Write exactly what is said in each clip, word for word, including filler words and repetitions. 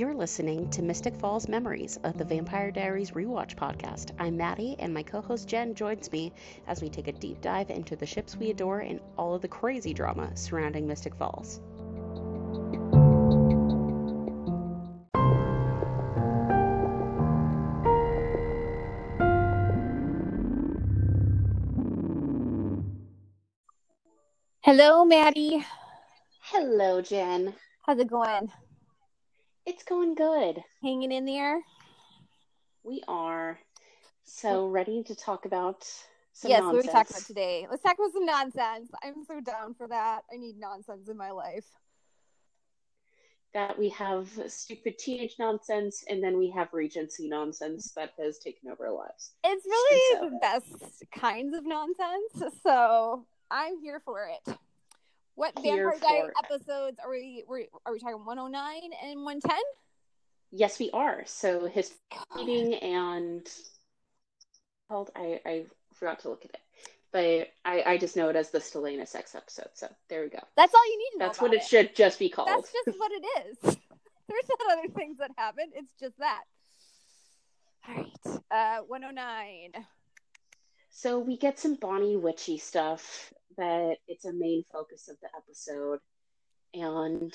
You're listening to Mystic Falls Memories of the Vampire Diaries Rewatch podcast. I'm Maddie, and my co-host Jen joins me as we take a deep dive into the ships we adore and all of the crazy drama surrounding Mystic Falls. Hello, Maddie. Hello, Jen. How's it going? It's going good. Hanging in there? We are. So, ready to talk about some yes, nonsense. what are we talking about today? Let's talk about some nonsense. I'm so down for that. I need nonsense in my life. That we have stupid teenage nonsense, and then we have Regency nonsense that has taken over our lives. It's really so. the best kinds of nonsense, so I'm here for it. What Here Vampire Diaries for... episodes are we, we are we talking one oh nine and one ten? Yes, we are. So his meeting and called I, I forgot to look at it. But I, I just know it as the Stelena sex episode, so there we go. That's all you need to know. That's about what it, it should just be called. That's just what it is. There's not other things that happen. It's just that. All right. Uh, one oh nine. So we get some Bonnie witchy stuff that it's a main focus of the episode. And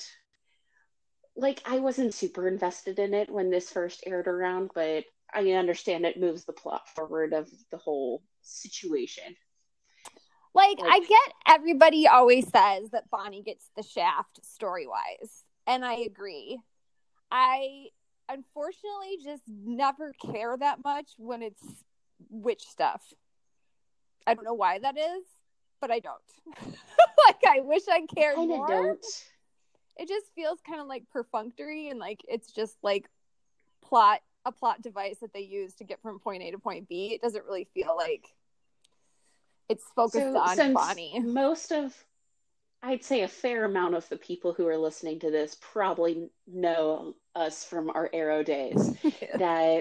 like I wasn't super invested in it when this first aired around, but I understand it moves the plot forward of the whole situation. Like, like I get everybody always says that Bonnie gets the shaft story-wise, and I agree. I unfortunately just never care that much when it's witch stuff. I don't know why that is, but I don't. Like, I wish I cared I more. Don't. It just feels kind of like perfunctory, and like it's just like plot a plot device that they use to get from point A to point B. It doesn't really feel like it's focused so, on since Bonnie. Most of, I'd say a fair amount of the people who are listening to this probably know us from our Arrow days. Yeah. That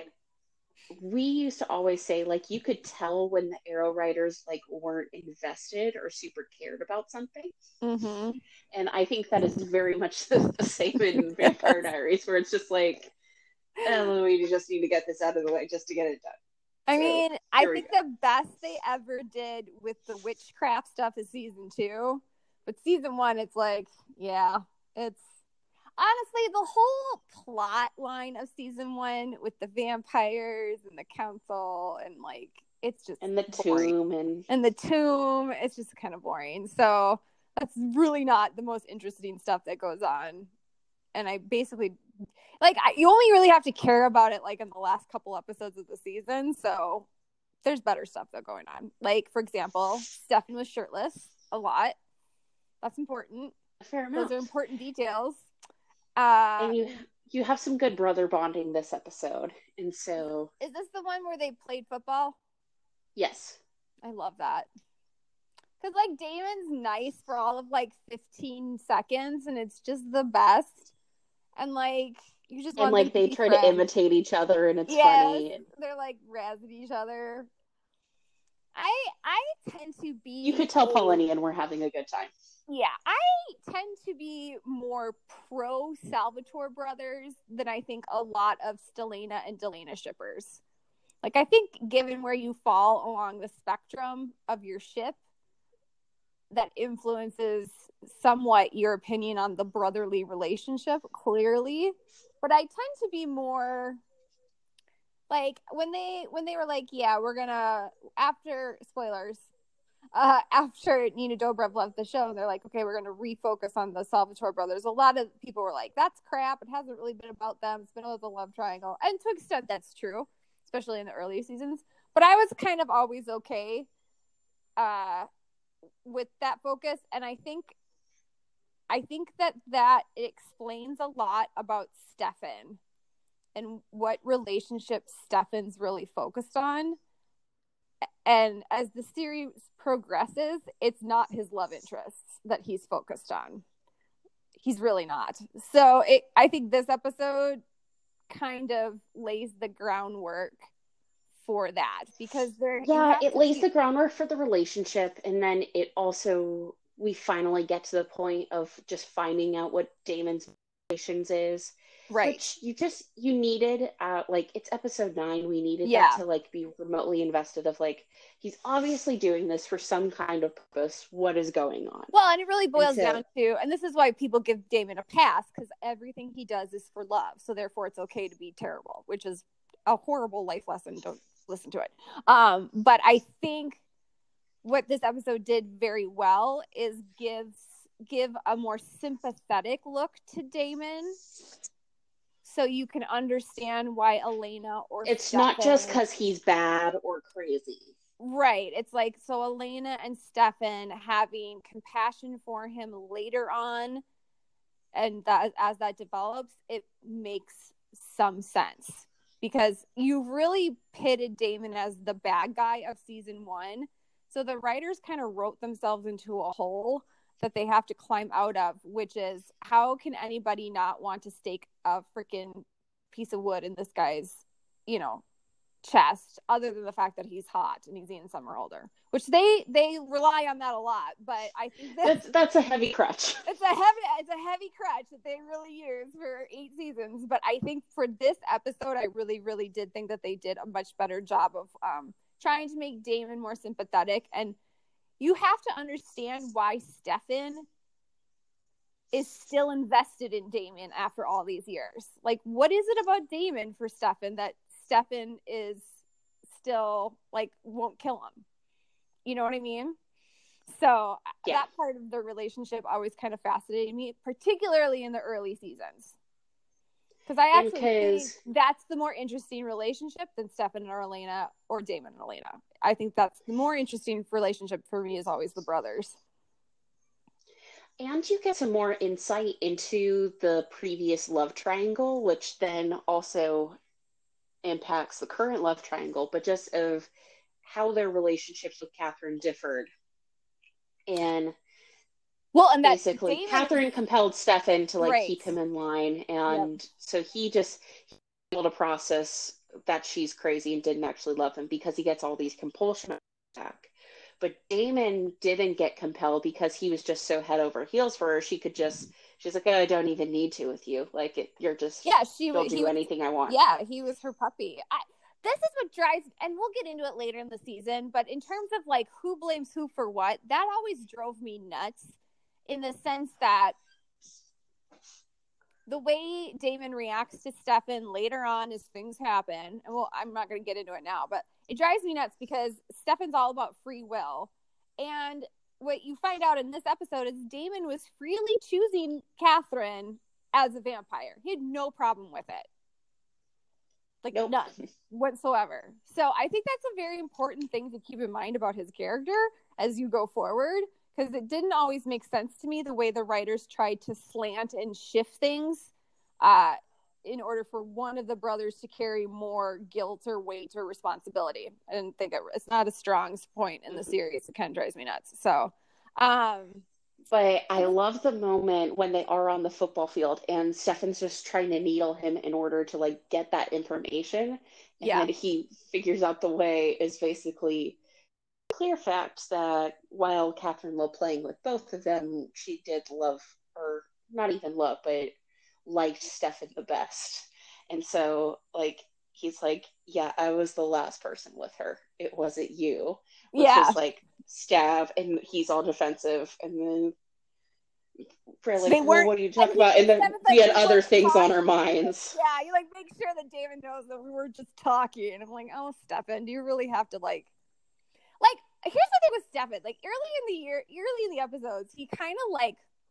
we used to always say, like, you could tell when the Arrow writers, like, weren't invested or super cared about something. Mm-hmm. And I think that is very much the, the same in Vampire Diaries, where it's just like, oh, we just need to get this out of the way just to get it done. I so, mean, I think the best they ever did with the witchcraft stuff is season two. But season one, it's like, yeah, it's honestly the whole plot line of season one with the vampires and the council and like it's just and the boring. tomb and and the tomb. It's just kind of boring. So that's really not the most interesting stuff that goes on. And I basically. Like, I, you only really have to care about it, like, in the last couple episodes of the season, so there's better stuff that going on. Like, for example, Stefan was shirtless a lot. That's important. Fair amount. Those are important details. Uh, and you you have some good brother bonding this episode, and so... Is this the one where they played football? Yes. I love that. Because, like, Damon's nice for all of, like, fifteen seconds, and it's just the best. And, like... You just and like they try friends. to imitate each other, and it's yes, funny. They're like razzing each other. I I tend to be. You could tell a... Polynesian and we're having a good time. Yeah, I tend to be more pro Salvatore brothers than I think a lot of Stelena and Delena shippers. Like I think, given where you fall along the spectrum of your ship, that influences somewhat your opinion on the brotherly relationship. Clearly. But I tend to be more like when they when they were like, yeah, we're gonna after spoilers, uh, after Nina Dobrev left the show, they're like, okay, we're gonna refocus on the Salvatore brothers. A lot of people were like, that's crap. It hasn't really been about them. It's been about the love triangle, and to an extent, that's true, especially in the early seasons. But I was kind of always okay uh, with that focus, and I think. I think that that explains a lot about Stefan and what relationship Stefan's really focused on. And as the series progresses, it's not his love interests that he's focused on. He's really not. So it, I think this episode kind of lays the groundwork for that because they're yeah, it lays keep... the groundwork for the relationship, and then it also we finally get to the point of just finding out what Damon's relations is. Right. Which you just, you needed, uh, like, it's episode nine. We needed Yeah. that to, like, be remotely invested of, like, he's obviously doing this for some kind of purpose. What is going on? Well, and it really boils so, down to, and this is why people give Damon a pass, because everything he does is for love. So therefore it's okay to be terrible, which is a horrible life lesson. Don't listen to it. Um, but I think what this episode did very well is give, give a more sympathetic look to Damon. So you can understand why Elena or it's Stefan... not just because he's bad or crazy. Right. It's like, so Elena and Stefan having compassion for him later on, and that as that develops, it makes some sense. Because you really pitted Damon as the bad guy of season one. So the writers kind of wrote themselves into a hole that they have to climb out of, which is, how can anybody not want to stake a freaking piece of wood in this guy's, you know, chest, other than the fact that he's hot and he's Ian Somerhalder, which they they rely on that a lot. But I think that's that's a heavy crutch. It's a heavy it's a heavy crutch that they really use for eight seasons. But I think for this episode, I really really did think that they did a much better job of um, trying to make Damon more sympathetic. And you have to understand why Stefan is still invested in Damon after all these years. Like, what is it about Damon for Stefan that Stefan is still, like, won't kill him? You know what I mean? So yeah. That part of the relationship always kind of fascinated me, particularly in the early seasons. Because I actually because... think that's the more interesting relationship than Stefan and Elena or Damon and Elena. I think that's the more interesting relationship for me is always the brothers. And you get some more insight into the previous love triangle, which then also impacts the current love triangle, but just of how their relationships with Catherine differed. And well, and that basically Damon... Catherine compelled Stefan to like right. keep him in line, and yep. so he just he was able to process that she's crazy and didn't actually love him because he gets all these compulsion back. But Damon didn't get compelled because he was just so head over heels for her. She could just, she's like, oh, I don't even need to with you. Like, it, you're just, yeah, she will do he, anything I want. Yeah, he was her puppy. I, this is what drives, and we'll get into it later in the season, but in terms of, like, who blames who for what, that always drove me nuts in the sense that the way Damon reacts to Stefan later on as things happen, and well, I'm not going to get into it now, but it drives me nuts because Stefan's all about free will. And what you find out in this episode is Damon was freely choosing Catherine as a vampire. He had no problem with it. Like, nope. None whatsoever. So I think that's a very important thing to keep in mind about his character as you go forward, because it didn't always make sense to me the way the writers tried to slant and shift things uh, in order for one of the brothers to carry more guilt or weight or responsibility. I didn't think it, it's not a strong point in the series. It kind of drives me nuts. So, um, but I love the moment when they are on the football field and Stefan's just trying to needle him in order to like get that information. And yeah. then he figures out the way is basically clear fact that while Catherine loved playing with both of them, she did love, or not even love, but liked Stefan the best. And so, like, he's like, yeah, I was the last person with her. It wasn't you. Which yeah. is like, stab, and he's all defensive. And then, for like, well, what are you talking about? And then we had other things talking. on our minds. Yeah, you, like, make sure that David knows that we were just talking. And I'm like, oh, Stefan, do you really have to, like, like, here's the thing with Stefan. Like, early in the year, early in the episodes, he kind of, like,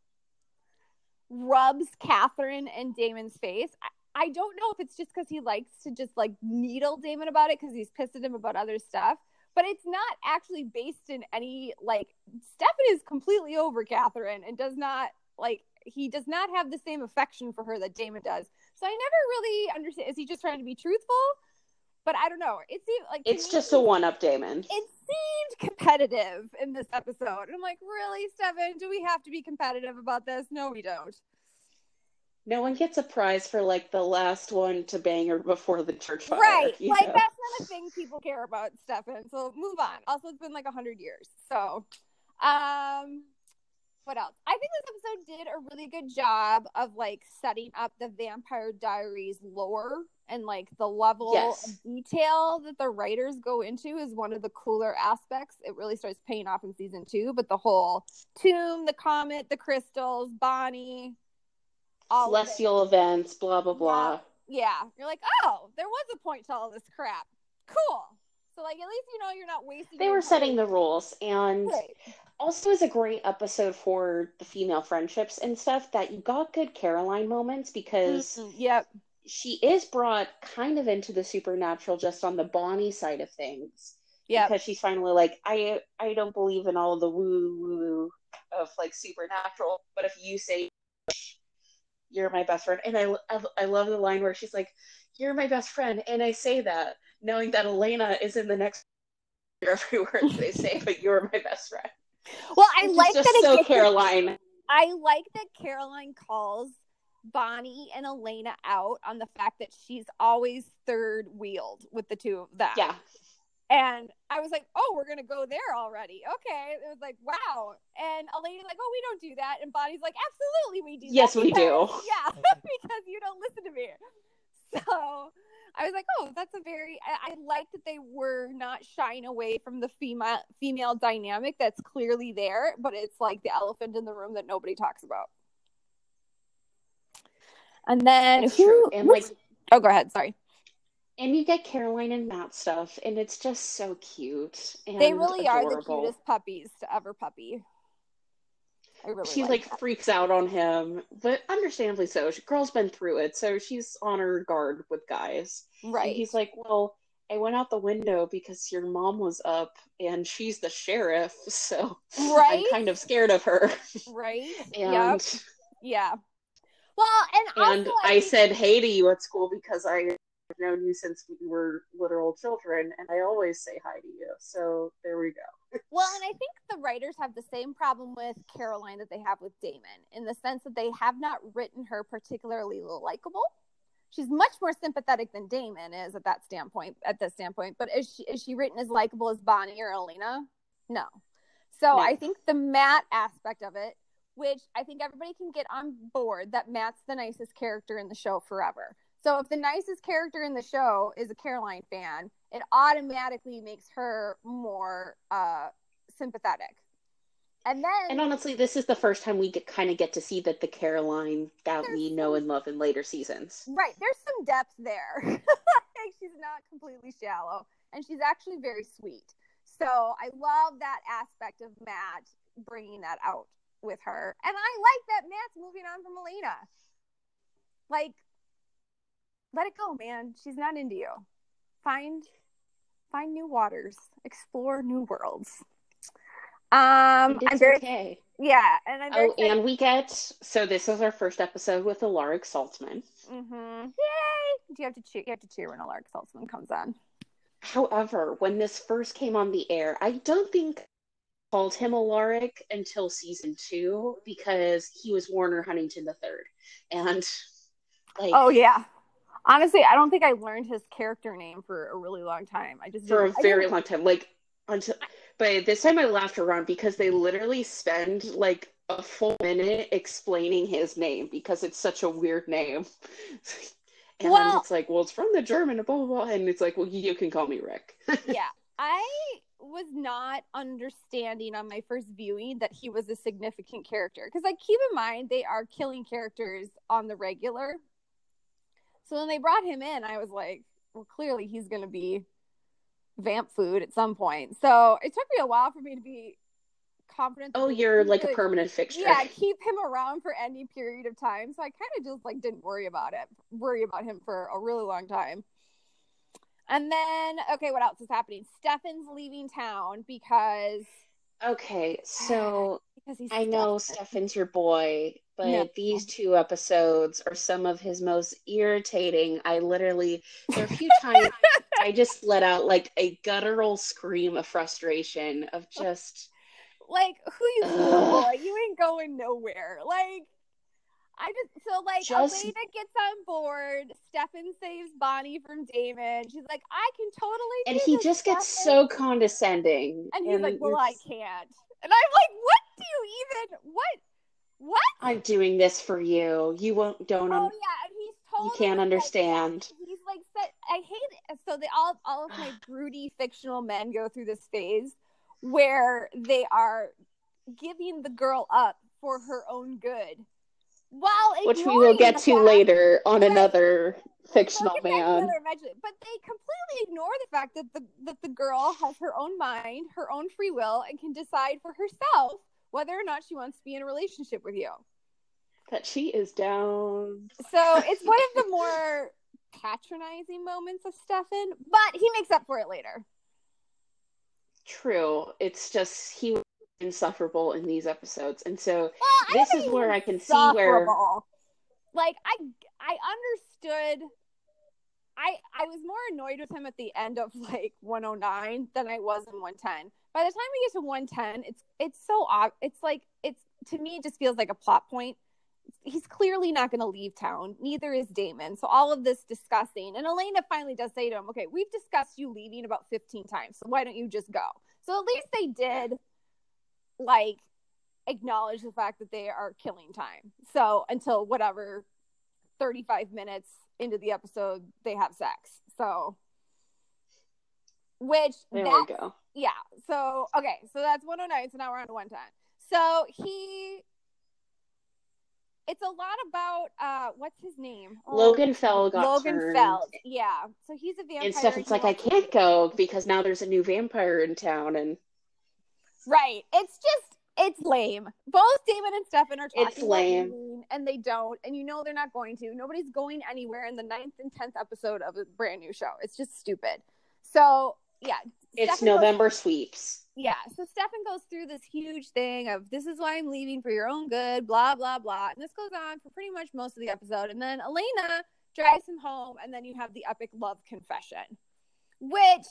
rubs Catherine and Damon's face. I, I don't know if it's just because he likes to just, like, needle Damon about it because he's pissed at him about other stuff. But it's not actually based in any, like, Stefan is completely over Catherine and does not, like, he does not have the same affection for her that Damon does. So I never really understand. Is he just trying to be truthful? But I don't know. It seemed like it's just a one-up Damon. It seemed competitive in this episode. And I'm like, really, Stefan? Do we have to be competitive about this? No, we don't. No one gets a prize for, like, the last one to bang her before the church fire. Right. Like, know? that's not a thing people care about, Stefan. So move on. Also, it's been like a hundred years. So, um, what else? I think this episode did a really good job of like setting up the Vampire Diaries lore, and like the level Yes. of detail that the writers go into is one of the cooler aspects. It really starts paying off in season two, but the whole tomb, the comet, the crystals, Bonnie, all celestial events, blah blah blah. Yeah. yeah, you're like, oh, there was a point to all this crap. Cool. So like, at least you know you're not wasting. They were setting the rules, and right. also is a great episode for the female friendships and stuff, that you got good Caroline moments, because mm-hmm. yep. she is brought kind of into the supernatural just on the Bonnie side of things. Yeah. Because she's finally like, I I don't believe in all of the woo woo of like supernatural, but if you say you're my best friend, and I, I, I love the line where she's like, you're my best friend, and I say that knowing that Elena is in the next every word they say, but you're my best friend. Well, I Which like is just that. So it Caroline. Gets, I like that Caroline calls Bonnie and Elena out on the fact that she's always third wheeled with the two of them. Yeah. And I was like, oh, we're going to go there already. Okay. It was like, wow. And Elena's like, oh, we don't do that. And Bonnie's like, absolutely we do yes, that. Yes, we do. Yeah, because you don't listen to me. So I was like, oh, that's a very, I, I like that they were not shying away from the female female dynamic that's clearly there, but it's like the elephant in the room that nobody talks about. And then it's who, true. And like, oh, go ahead. Sorry. And you get Caroline and Matt stuff, and it's just so cute. And they really adorable. are the cutest puppies to ever puppy. I really she like, like that. freaks out on him, but understandably so. She, girl's been through it, so she's on her guard with guys. Right. And he's like, well, I went out the window because your mom was up, and she's the sheriff, so right? I'm kind of scared of her. Right. and yep. Yeah. Well, and and also, I, I think... said hey to you at school because I. I've known you since we were literal children, and I always say hi to you. So there we go. Well, and I think the writers have the same problem with Caroline that they have with Damon, in the sense that they have not written her particularly likable. She's much more sympathetic than Damon is at that standpoint. At this standpoint, but is she is she written as likable as Bonnie or Elena? No. So no. I think the Matt aspect of it, which I think everybody can get on board, that Matt's the nicest character in the show forever. So if the nicest character in the show is a Caroline fan, it automatically makes her more uh, sympathetic. And then, and honestly, this is the first time we get, kind of get to see that the Caroline that we know some, and love in later seasons. Right. There's some depth there. Like, she's not completely shallow, and she's actually very sweet. So I love that aspect of Matt bringing that out with her. And I like that Matt's moving on from Elena. Like, let it go, man. She's not into you. Find find new waters. Explore new worlds. Um, I'm very okay. Yeah, and I'm very oh, excited. And we get so this is our first episode with Alaric Saltzman. Mm-hmm. Yay! Do you have to cheer? You have to cheer when Alaric Saltzman comes on. However, when this first came on the air, I don't think I called him Alaric until season two because he was Warner Huntington the third, and like oh yeah. Honestly, I don't think I learned his character name for a really long time. I just for a very long time. Like until, but this time I laughed around because they literally spend like a full minute explaining his name because it's such a weird name. And well, it's like, well, it's from the German, blah blah blah, and it's like, well, you can call me Rick. Yeah, I was not understanding on my first viewing that he was a significant character because, like, keep in mind they are killing characters on the regular. So when they brought him in, I was like, well, clearly he's going to be vamp food at some point. So it took me a while for me to be confident. Oh, you're like a permanent fixture. Yeah, keep him around for any period of time. So I kind of just like didn't worry about it, worry about him for a really long time. And then, okay, what else is happening? Stefan's leaving town because... Okay, so because he's I know Stefan. Stefan's your boy, but no. these two episodes are some of his most irritating. I literally, there are a few times I just let out like a guttural scream of frustration of just... Like, who you boy? You ain't going nowhere. Like, I just, so like, just... Elena gets on board. Stefan saves Bonnie from Damon. She's like, I can totally do And he this, just gets Stefan. so condescending. And he's and like, well, I can't. And I'm like, what do you even what what? I'm doing this for you. You won't don't Oh un- yeah, and he's you totally can't like, understand. yeah, he's like said I hate it. So they all all of my broody fictional men go through this phase where they are giving the girl up for her own good. While Which we will ignoring get the to fact, later on right, another we'll fictional get back to man. another eventually, but they completely ignore the fact that the that the girl has her own mind, her own free will, and can decide for herself whether or not she wants to be in a relationship with you. That she is down. So it's one of the more patronizing moments of Stefan, but he makes up for it later. True. It's just he was insufferable in these episodes. And so well, this is where I can see where like I I understood I I was more annoyed with him at the end of like one oh nine than I was in one ten. By the time we get to one ten, it's it's so odd. It's like it's to me it just feels like a plot point. He's clearly not going to leave town. Neither is Damon. So all of this discussing, and Elena finally does say to him, "Okay, we've discussed you leaving about fifteen times. So why don't you just go?" So at least they did like acknowledge the fact that they are killing time. So until whatever thirty-five minutes into the episode, they have sex. So, which there that, we go. Yeah. So okay. So that's one oh nine. So now we're on to one ten. So he. It's a lot about uh, what's his name? Oh, Logan Fell got Logan turned. Fell. Yeah. So he's a vampire. And Stefan's like, I can't go because now there's a new vampire in town, and right. It's just it's lame. Both Damon and Stefan are talking it's lame. about leaving, and they don't, and you know they're not going to. Nobody's going anywhere in the ninth and tenth episode of a brand new show. It's just stupid. So yeah, it's Stefan November goes, sweeps. Yeah, so Stefan goes through this huge thing of this is why I'm leaving for your own good, blah blah blah, and this goes on for pretty much most of the episode, and then Elena drags him home, and then you have the epic love confession, which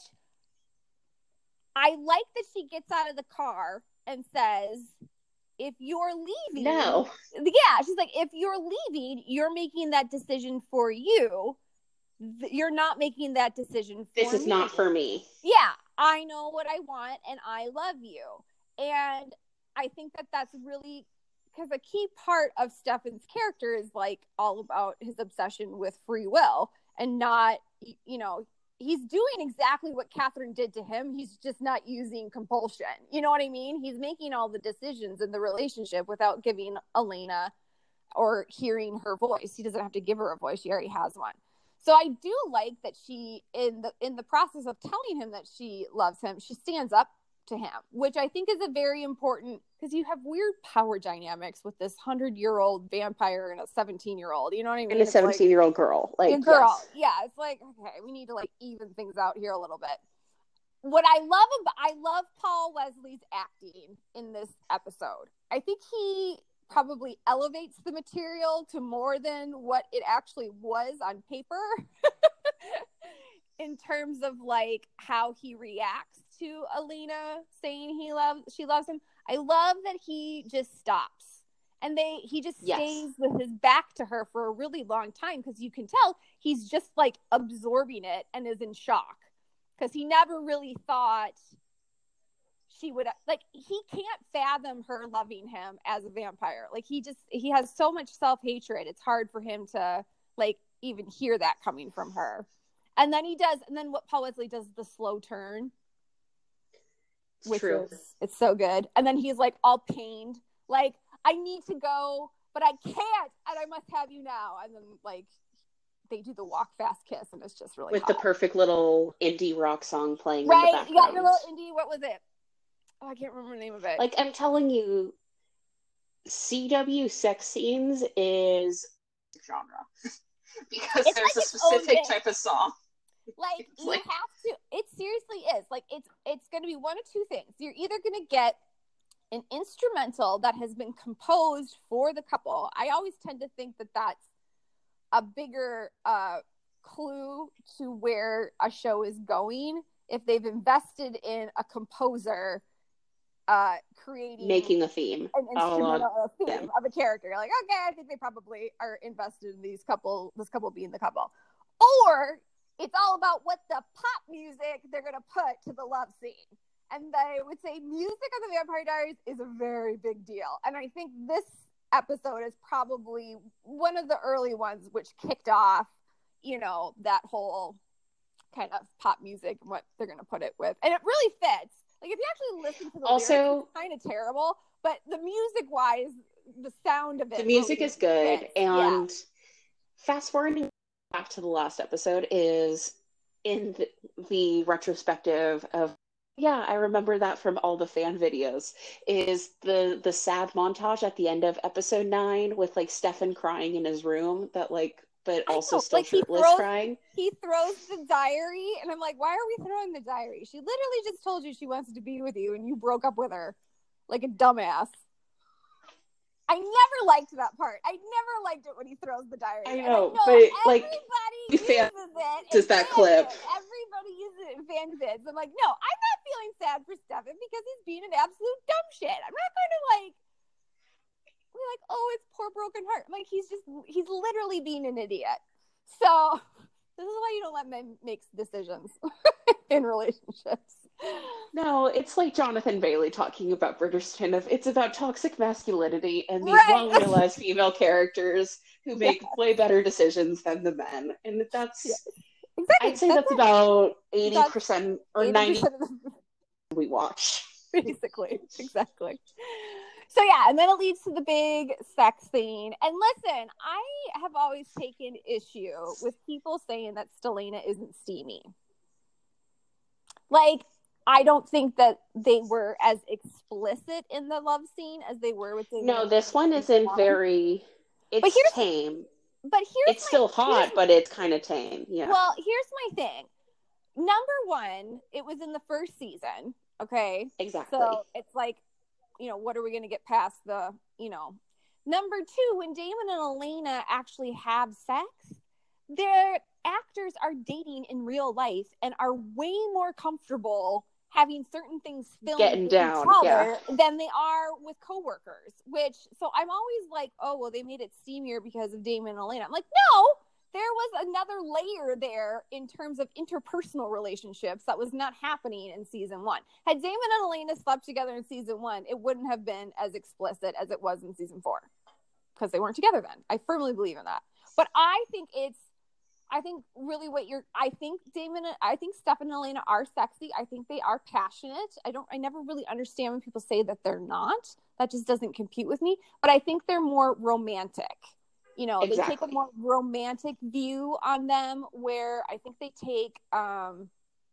I like that she gets out of the car and says, if you're leaving, no, yeah, she's like, if you're leaving, you're making that decision for you. You're not making that decision for this is me. not for me. Yeah, I know what I want and I love you. And I think that that's really because a key part of Stefan's character is like all about his obsession with free will and not, you know, he's doing exactly what Catherine did to him. He's just not using compulsion. You know what I mean? He's making all the decisions in the relationship without giving Elena or hearing her voice. He doesn't have to give her a voice. She already has one. So I do like that she, in the in the process of telling him that she loves him, she stands up to him, which I think is a very important, because you have weird power dynamics with this hundred-year-old vampire and a seventeen-year-old. You know what I mean? And a seventeen-year-old like, girl. Like, a girl. Yes. Yeah, it's like, okay, we need to like even things out here a little bit. What I love about, I love Paul Wesley's acting in this episode. I think he probably elevates the material to more than what it actually was on paper in terms of like how he reacts to Elena saying he loves she loves him. I love that he just stops and they he just yes. stays with his back to her for a really long time, because you can tell he's just like absorbing it and is in shock, because he never really thought she would, like, he can't fathom her loving him as a vampire. Like, he just, he has so much self-hatred. It's hard for him to, like, even hear that coming from her. And then he does, and then what Paul Wesley does, the slow turn. It's which true. Is, it's so good. And then he's, like, all pained. Like, I need to go, but I can't, and I must have you now. And then, like, they do the walk fast kiss, and it's just really With hot. the perfect little indie rock song playing right? in the background. You got your little indie, what was it? Oh, I can't remember the name of it. Like, I'm telling you, C W sex scenes is genre. Because it's there's like a specific type of song. Like, it's you like... have to, it seriously is. Like, it's it's going to be one of two things. You're either going to get an instrumental that has been composed for the couple. I always tend to think that that's a bigger uh, clue to where a show is going if they've invested in a composer uh creating making a theme an instrumental oh, a theme yeah. of a character. You're like, okay, I think they probably are invested in these couple this couple being the couple. Or it's all about what the pop music they're gonna put to the love scene. And I would say Music of the Vampire Diaries is a very big deal. And I think this episode is probably one of the early ones which kicked off, you know, that whole kind of pop music and what they're going to put it with. And it really fits. Like, if you actually listen to the also, lyrics, it's kind of terrible. But the music-wise, the sound of it. The music really is good. fits. And yeah. fast forwarding back to the last episode is in the, the retrospective of, yeah, I remember that from all the fan videos, is the the sad montage at the end of episode nine with like Stefan crying in his room, that like, but also still like shirtless he throws, crying. He throws the diary, and I'm like, why are we throwing the diary? She literally just told you she wants to be with you, and you broke up with her like a dumbass. I never liked that part. I never liked it when he throws the diary. I know, and I know but everybody like, uses fan- it. Does that clip? It. Everybody uses it in fan vids. I'm like, no, I'm not feeling sad for Stefan because he's being an absolute dumb shit. I'm not going to like, we're like, oh, it's poor broken heart. I'm like, he's just, he's literally being an idiot. So this is why you don't let men make decisions in relationships. No, it's like Jonathan Bailey talking about Bridgerton of it's about toxic masculinity and these right. well-realized female characters who make yeah. way better decisions than the men. And that's, yeah. exactly. I'd say that's, that's about eighty percent that's or ninety percent of the... we watch. Basically, exactly. So yeah, and then it leads to the big sex scene. And listen, I have always taken issue with people saying that Stelena isn't steamy. Like, I don't think that they were as explicit in the love scene as they were with David. No, this one isn't very, it's but here's, tame. But here's It's my, still hot, but it's kind of tame, yeah. Well, here's my thing. Number one, it was in the first season, okay? Exactly. So it's like, you know, what are we going to get past the, you know. Number two, when Damon and Elena actually have sex, their actors are dating in real life and are way more comfortable having certain things filmed getting down each other yeah. than they are with coworkers. Which, so I'm always like, oh, well, they made it steamier because of Damon and Elena. I'm like, no, there was another layer there in terms of interpersonal relationships that was not happening in season one. Had Damon and Elena slept together in season one, it wouldn't have been as explicit as it was in season four because they weren't together then. I firmly believe in that. But I think it's I think really what you're, I think Damon, I think Stefan and Elena are sexy. I think they are passionate. I don't, I never really understand when people say that they're not. That just doesn't compute with me. But I think they're more romantic. You know, exactly. They take a more romantic view on them where I think they take, um,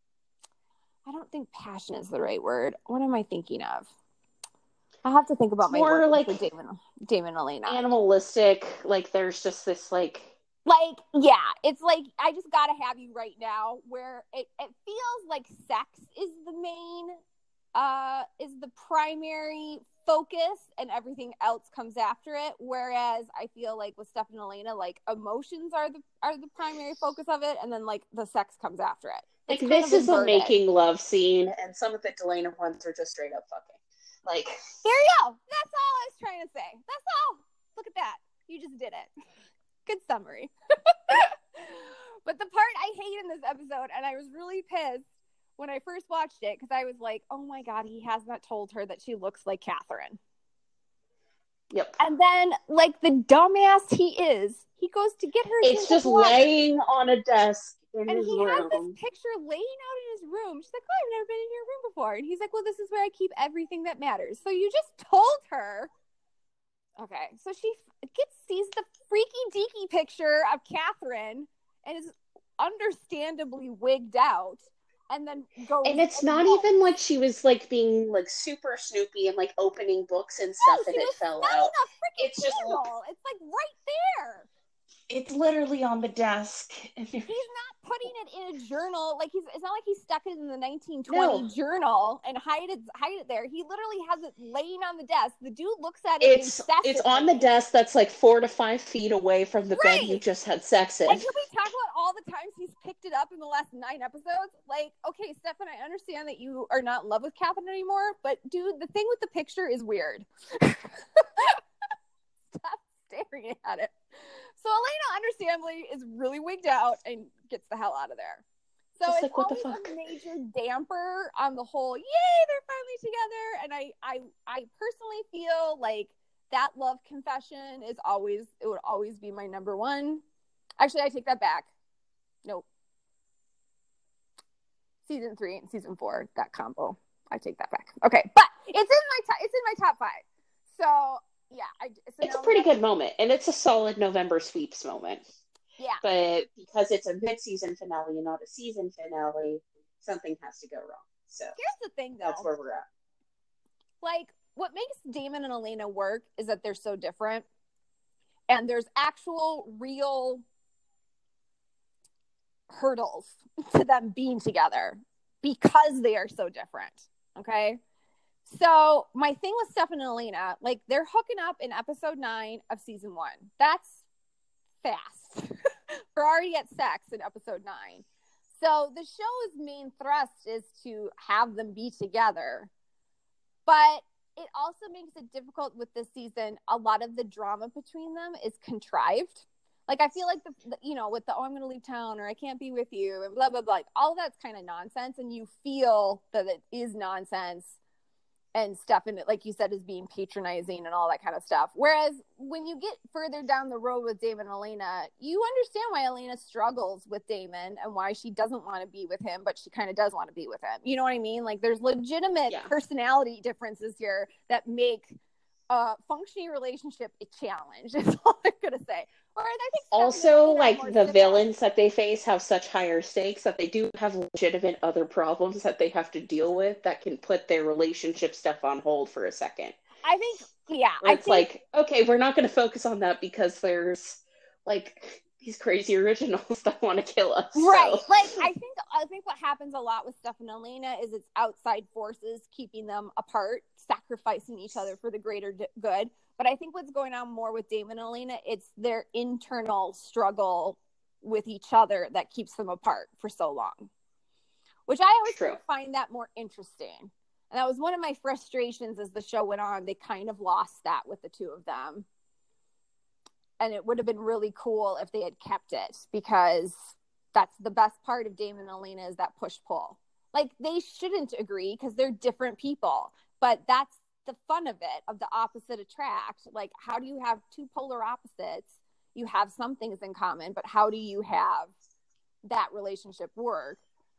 I don't think passion is the right word. What am I thinking of? I have to think about it's my more word like for Damon, Damon and Elena. Animalistic. Like there's just this like, Like, yeah, it's like, I just gotta have you right now, where it, it feels like sex is the main, uh, is the primary focus and everything else comes after it. Whereas I feel like with Stefan and Elena, like emotions are the, are the primary focus of it. And then like the sex comes after it. It's like this is inverted. A making love scene and some of the Delana ones are just straight up fucking. Like, there you go. That's all I was trying to say. That's all. Look at that. You just did it. Good summary. But the part I hate in this episode, and I was really pissed when I first watched it, because I was like, oh my God, he has not told her that she looks like Catherine. Yep. And then, like the dumbass he is, he goes to get her. It's just laying on a desk in and his he room. has this picture laying out in his room. She's like, oh, I've never been in your room before. And he's like, well, this is where I keep everything that matters. So you just told her. Okay, so she gets sees the freaky deaky picture of Catherine and is understandably wigged out, and then goes. And it's and not goes. Even like she was like being like super snoopy and like opening books and stuff, no, and it fell out. It's just it's like right there. It's literally on the desk. He's not putting it in a journal. Like he's, it's not like he stuck it in the nineteen twenty no. journal and hide it, hide it there. He literally has it laying on the desk. The dude looks at it. It's it's on the desk that's like four to five feet away from the right. bed you just had sex in. And can we talk about all the times he's picked it up in the last nine episodes? Like, okay, Stefan, I understand that you are not in love with Catherine anymore, but dude, the thing with the picture is weird. Stop staring at it. So Elena, understandably, is really wigged out and gets the hell out of there. So Just it's like, what the always fuck? a major damper on the whole, yay, they're finally together. And I, I, I personally feel like that love confession is always, it would always be my number one. Actually, I take that back. Nope. Season three and season four, that combo. I take that back. Okay, but it's in my top, it's in my top five. So yeah, I, so it's a now pretty we have- good moment, and it's a solid November sweeps moment. Yeah. But because it's a mid-season finale and not a season finale, something has to go wrong. So here's the thing, though. That's where we're at. Like, what makes Damon and Elena work is that they're so different, and there's actual, real hurdles to them being together because they are so different. Okay. So my thing with Stefan and Elena, like, they're hooking up in episode nine of season one. That's fast. We're already at sex in episode nine. So the show's main thrust is to have them be together. But it also makes it difficult with this season. A lot of the drama between them is contrived. Like, I feel like, the, the you know, with the, oh, I'm going to leave town, or I can't be with you, and blah, blah, blah. Like, all of that's kind of nonsense. And you feel that it is nonsense. And Stefan, like you said, is being patronizing and all that kind of stuff. Whereas when you get further down the road with Damon and Elena, you understand why Elena struggles with Damon and why she doesn't want to be with him, but she kind of does want to be with him. You know what I mean? Like, there's legitimate Yeah. personality differences here that make a functioning relationship a challenge, is all I'm going to say. Whereas I think Stefan and Also, Elena are like, more the similar. villains that they face have such higher stakes that they do have legitimate other problems that they have to deal with that can put their relationship stuff on hold for a second. I think, yeah. Where I it's think, like, okay, we're not going to focus on that because there's, like, these crazy originals that want to kill us. right. So. Like, I think, I think what happens a lot with Stefan and Elena is it's outside forces keeping them apart, sacrificing each other for the greater d- good. But I think what's going on more with Damon and Elena, it's their internal struggle with each other that keeps them apart for so long. Which I always True. find that more interesting. And that was one of my frustrations as the show went on. They kind of lost that with the two of them. And it would have been really cool if they had kept it, because that's the best part of Damon and Elena, is that push-pull. Like, they shouldn't agree because they're different people. But that's the fun of it, of the opposite attract. Like, how do you have two polar opposites? You have some things in common, but how do you have that relationship work?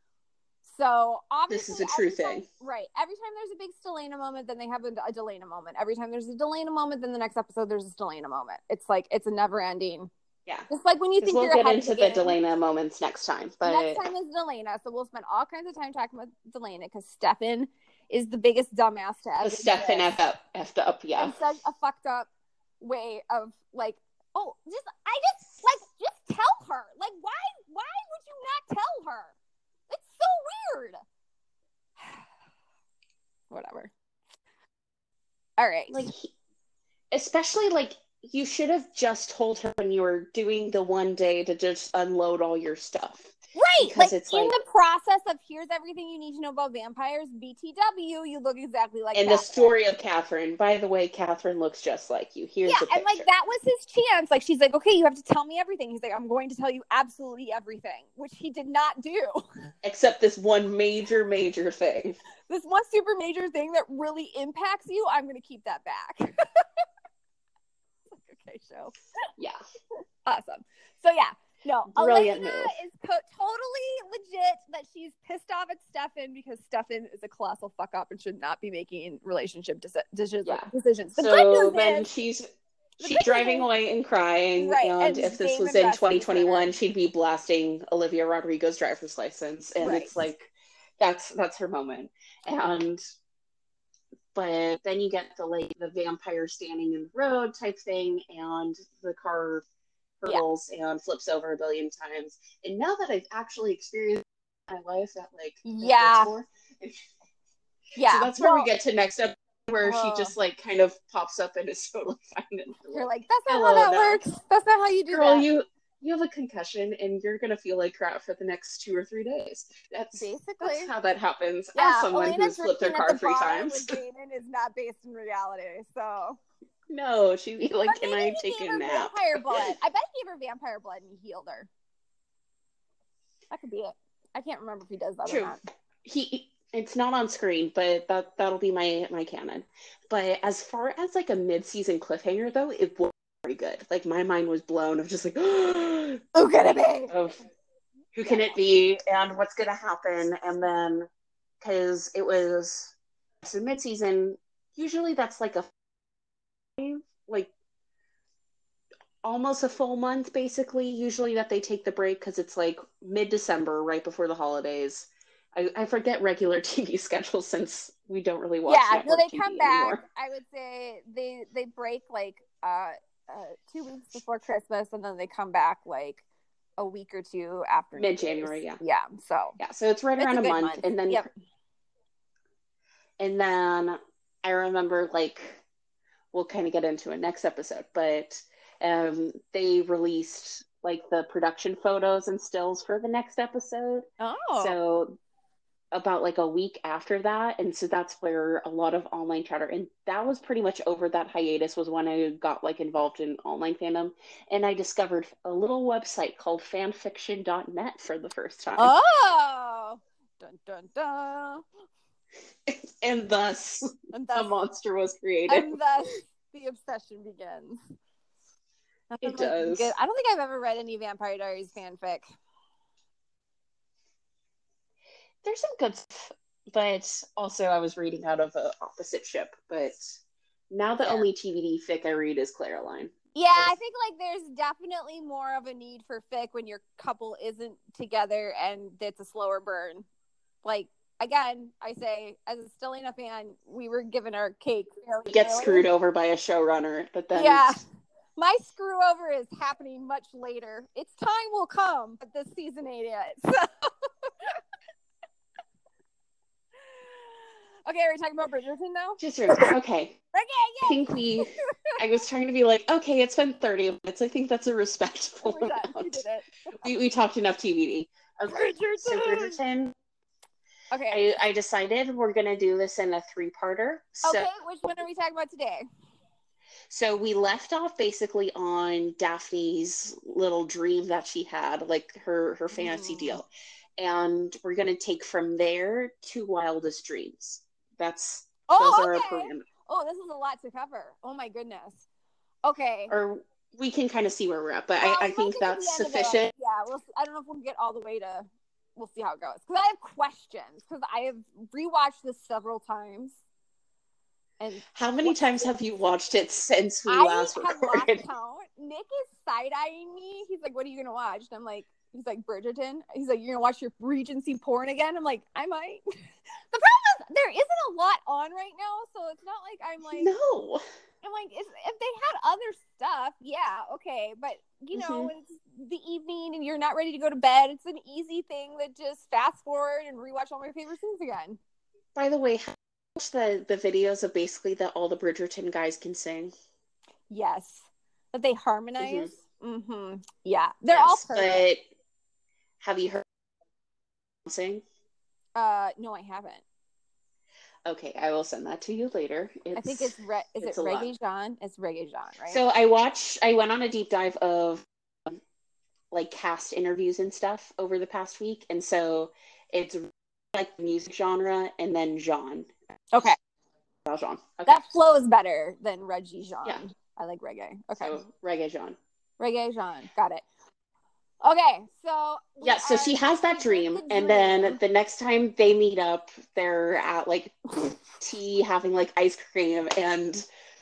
So obviously, This is a true every time, thing. right? Every time there's a big Stelena moment, then they have a, a Delena moment. Every time there's a Delena moment, then the next episode there's a Stelena moment. It's like, it's a never ending. Yeah. It's like when you think we'll you're get ahead into of the, the game. Delena moments next time. But Next time is Delena, so we'll spend all kinds of time talking about Delena because Stefan is the biggest dumbass to ever. the Stefan F up, effed up, yeah. In such a fucked up way of, like, oh, just I just like just tell her. Like, why why would you not tell her? It's so weird. Whatever. All right. Like, he, especially, like, you should have just told her when you were doing the one day to just unload all your stuff. Right. Because Like, it's in like, the process of here's everything you need to know about vampires, B T W, you look exactly like and the Catherine. story of Catherine. By the way, Catherine looks just like you. Here's Yeah, a picture. and, like, that was his chance. Like, she's like, okay, you have to tell me everything. He's like, I'm going to tell you absolutely everything, which he did not do. Except this one major, major thing. This one super major thing that really impacts you, I'm going to keep that back. Okay, show. Yeah. Awesome. So, yeah. No, Brilliant Elena move. is co- totally legit that she's pissed off at Stefan because Stefan is a colossal fuck up and should not be making relationship deci- deci- Yeah. decisions. The So good news then is, she's the she's good news driving is- away and crying. Right, And, and if this Damon was in rescues twenty twenty-one, her. she'd be blasting Olivia Rodrigo's driver's license. And Right. it's like, that's that's her moment. And but then you get the like the vampire standing in the road type thing, and the car hurdles yeah. and flips over a billion times. And now that I've actually experienced my life, that like yeah, more, yeah. So that's where well, we get to next up, where uh, she just like kind of pops up and is totally fine. And you're like, that's not Hello how that now. works. That's not how you do Girl, that. you you have a concussion and you're gonna feel like crap for the next two or three days. That's basically that's how that happens. Yeah, As someone Elena who's flipped their drinking at car the three bar times. with Damon is not based in reality. So no, she'd be like, but "Can maybe I he take gave a her nap?" Vampire blood. I bet he gave her vampire blood and he healed her. That could be it. I can't remember if he does that True. or not. He it's not on screen, but that that'll be my my canon. But as far as like a mid-season cliffhanger though, it was very good. Like my mind was blown of just like who can it be? Of who can yeah. it be and what's gonna happen, and then because it was so mid-season, usually that's like a like almost a full month basically usually that they take the break because it's like mid-December right before the holidays. I, I forget regular T V schedules since we don't really watch yeah network no they T V come back anymore. I would say they they break like uh, uh two weeks before Christmas, and then they come back like a week or two after mid-January. yeah yeah so yeah so it's right it's around a, a good month, month. and then yep. and then I remember like we'll kind of get into it next episode, but um they released like the production photos and stills for the next episode. Oh. So about like a week after that, and so that's where a lot of online chatter, and that was pretty much over that hiatus was when I got like involved in online fandom, and I discovered a little website called fanfiction dot net for the first time. Oh, dun dun dun. And thus, and thus a monster was created, and thus the obsession begins. It like does. Good. I don't think I've ever read any Vampire Diaries fanfic. There's some good stuff, but also I was reading out of an opposite ship. But now the yeah. only T V D fic I read is Claraline. Yeah, I think like there's definitely more of a need for fic when your couple isn't together and it's a slower burn. Like again, I say as a Stelina fan, we were given our cake. We get early. Screwed over by a showrunner, but then yeah. My screw over is happening much later. Its time will come, but this season ain't it. So. Okay, are we talking about Bridgerton now? Just okay. Okay, yeah. I think we. I was trying to be like, okay, it's been thirty minutes. I think that's a respectable We're amount. We did it. we we talked enough T V D. Okay, Bridgerton. So Bridgerton. Okay. I, I decided we're gonna do this in a three-parter. So, okay, which one are we talking about today? So we left off basically on Daphne's little dream that she had, like her her fantasy mm. deal, and we're gonna take from there to Wildest Dreams. That's oh, those are okay. our parameters. Oh, this is a lot to cover. Oh my goodness. Okay. Or we can kind of see where we're at, but well, I, I think that's sufficient. Yeah, we'll, I don't know if we'll get all the way to. We'll see how it goes. Because I have questions. Because I have rewatched this several times. And how many what, times have you watched it since we I last have recorded? Lost count. Nick is side-eyeing me. He's like, "What are you gonna watch?" And I'm like, "He's like Bridgerton." He's like, "You're gonna watch your Regency porn again?" I'm like, "I might." The problem is there isn't a lot on right now, so it's not like I'm like no. I'm like, if, if they had other stuff, yeah, okay, but you know, mm-hmm. it's the evening and you're not ready to go to bed. It's an easy thing that just fast forward and rewatch all my favorite scenes again. By the way, have you watched the the videos of basically that all the Bridgerton guys can sing? Yes, that they harmonize. Mm-hmm. mm-hmm. Yeah, they're yes, all perfect. But have you heard sing? Uh, no, I haven't. Okay, I will send that to you later. It's, I think it's re- is it's it Reggae Jean? It's Reggae Jean, right? So I watched. I went on a deep dive of um, like cast interviews and stuff over the past week, and so it's like music genre and then Jean. Okay. Jean. Okay. That flows better than Reggae Jean. Yeah. I like reggae. Okay. So Reggae Jean. Reggae Jean. Got it. Okay, so yeah, so she has that dream, the and dream. Then the next time they meet up, they're at like tea, having like ice cream, and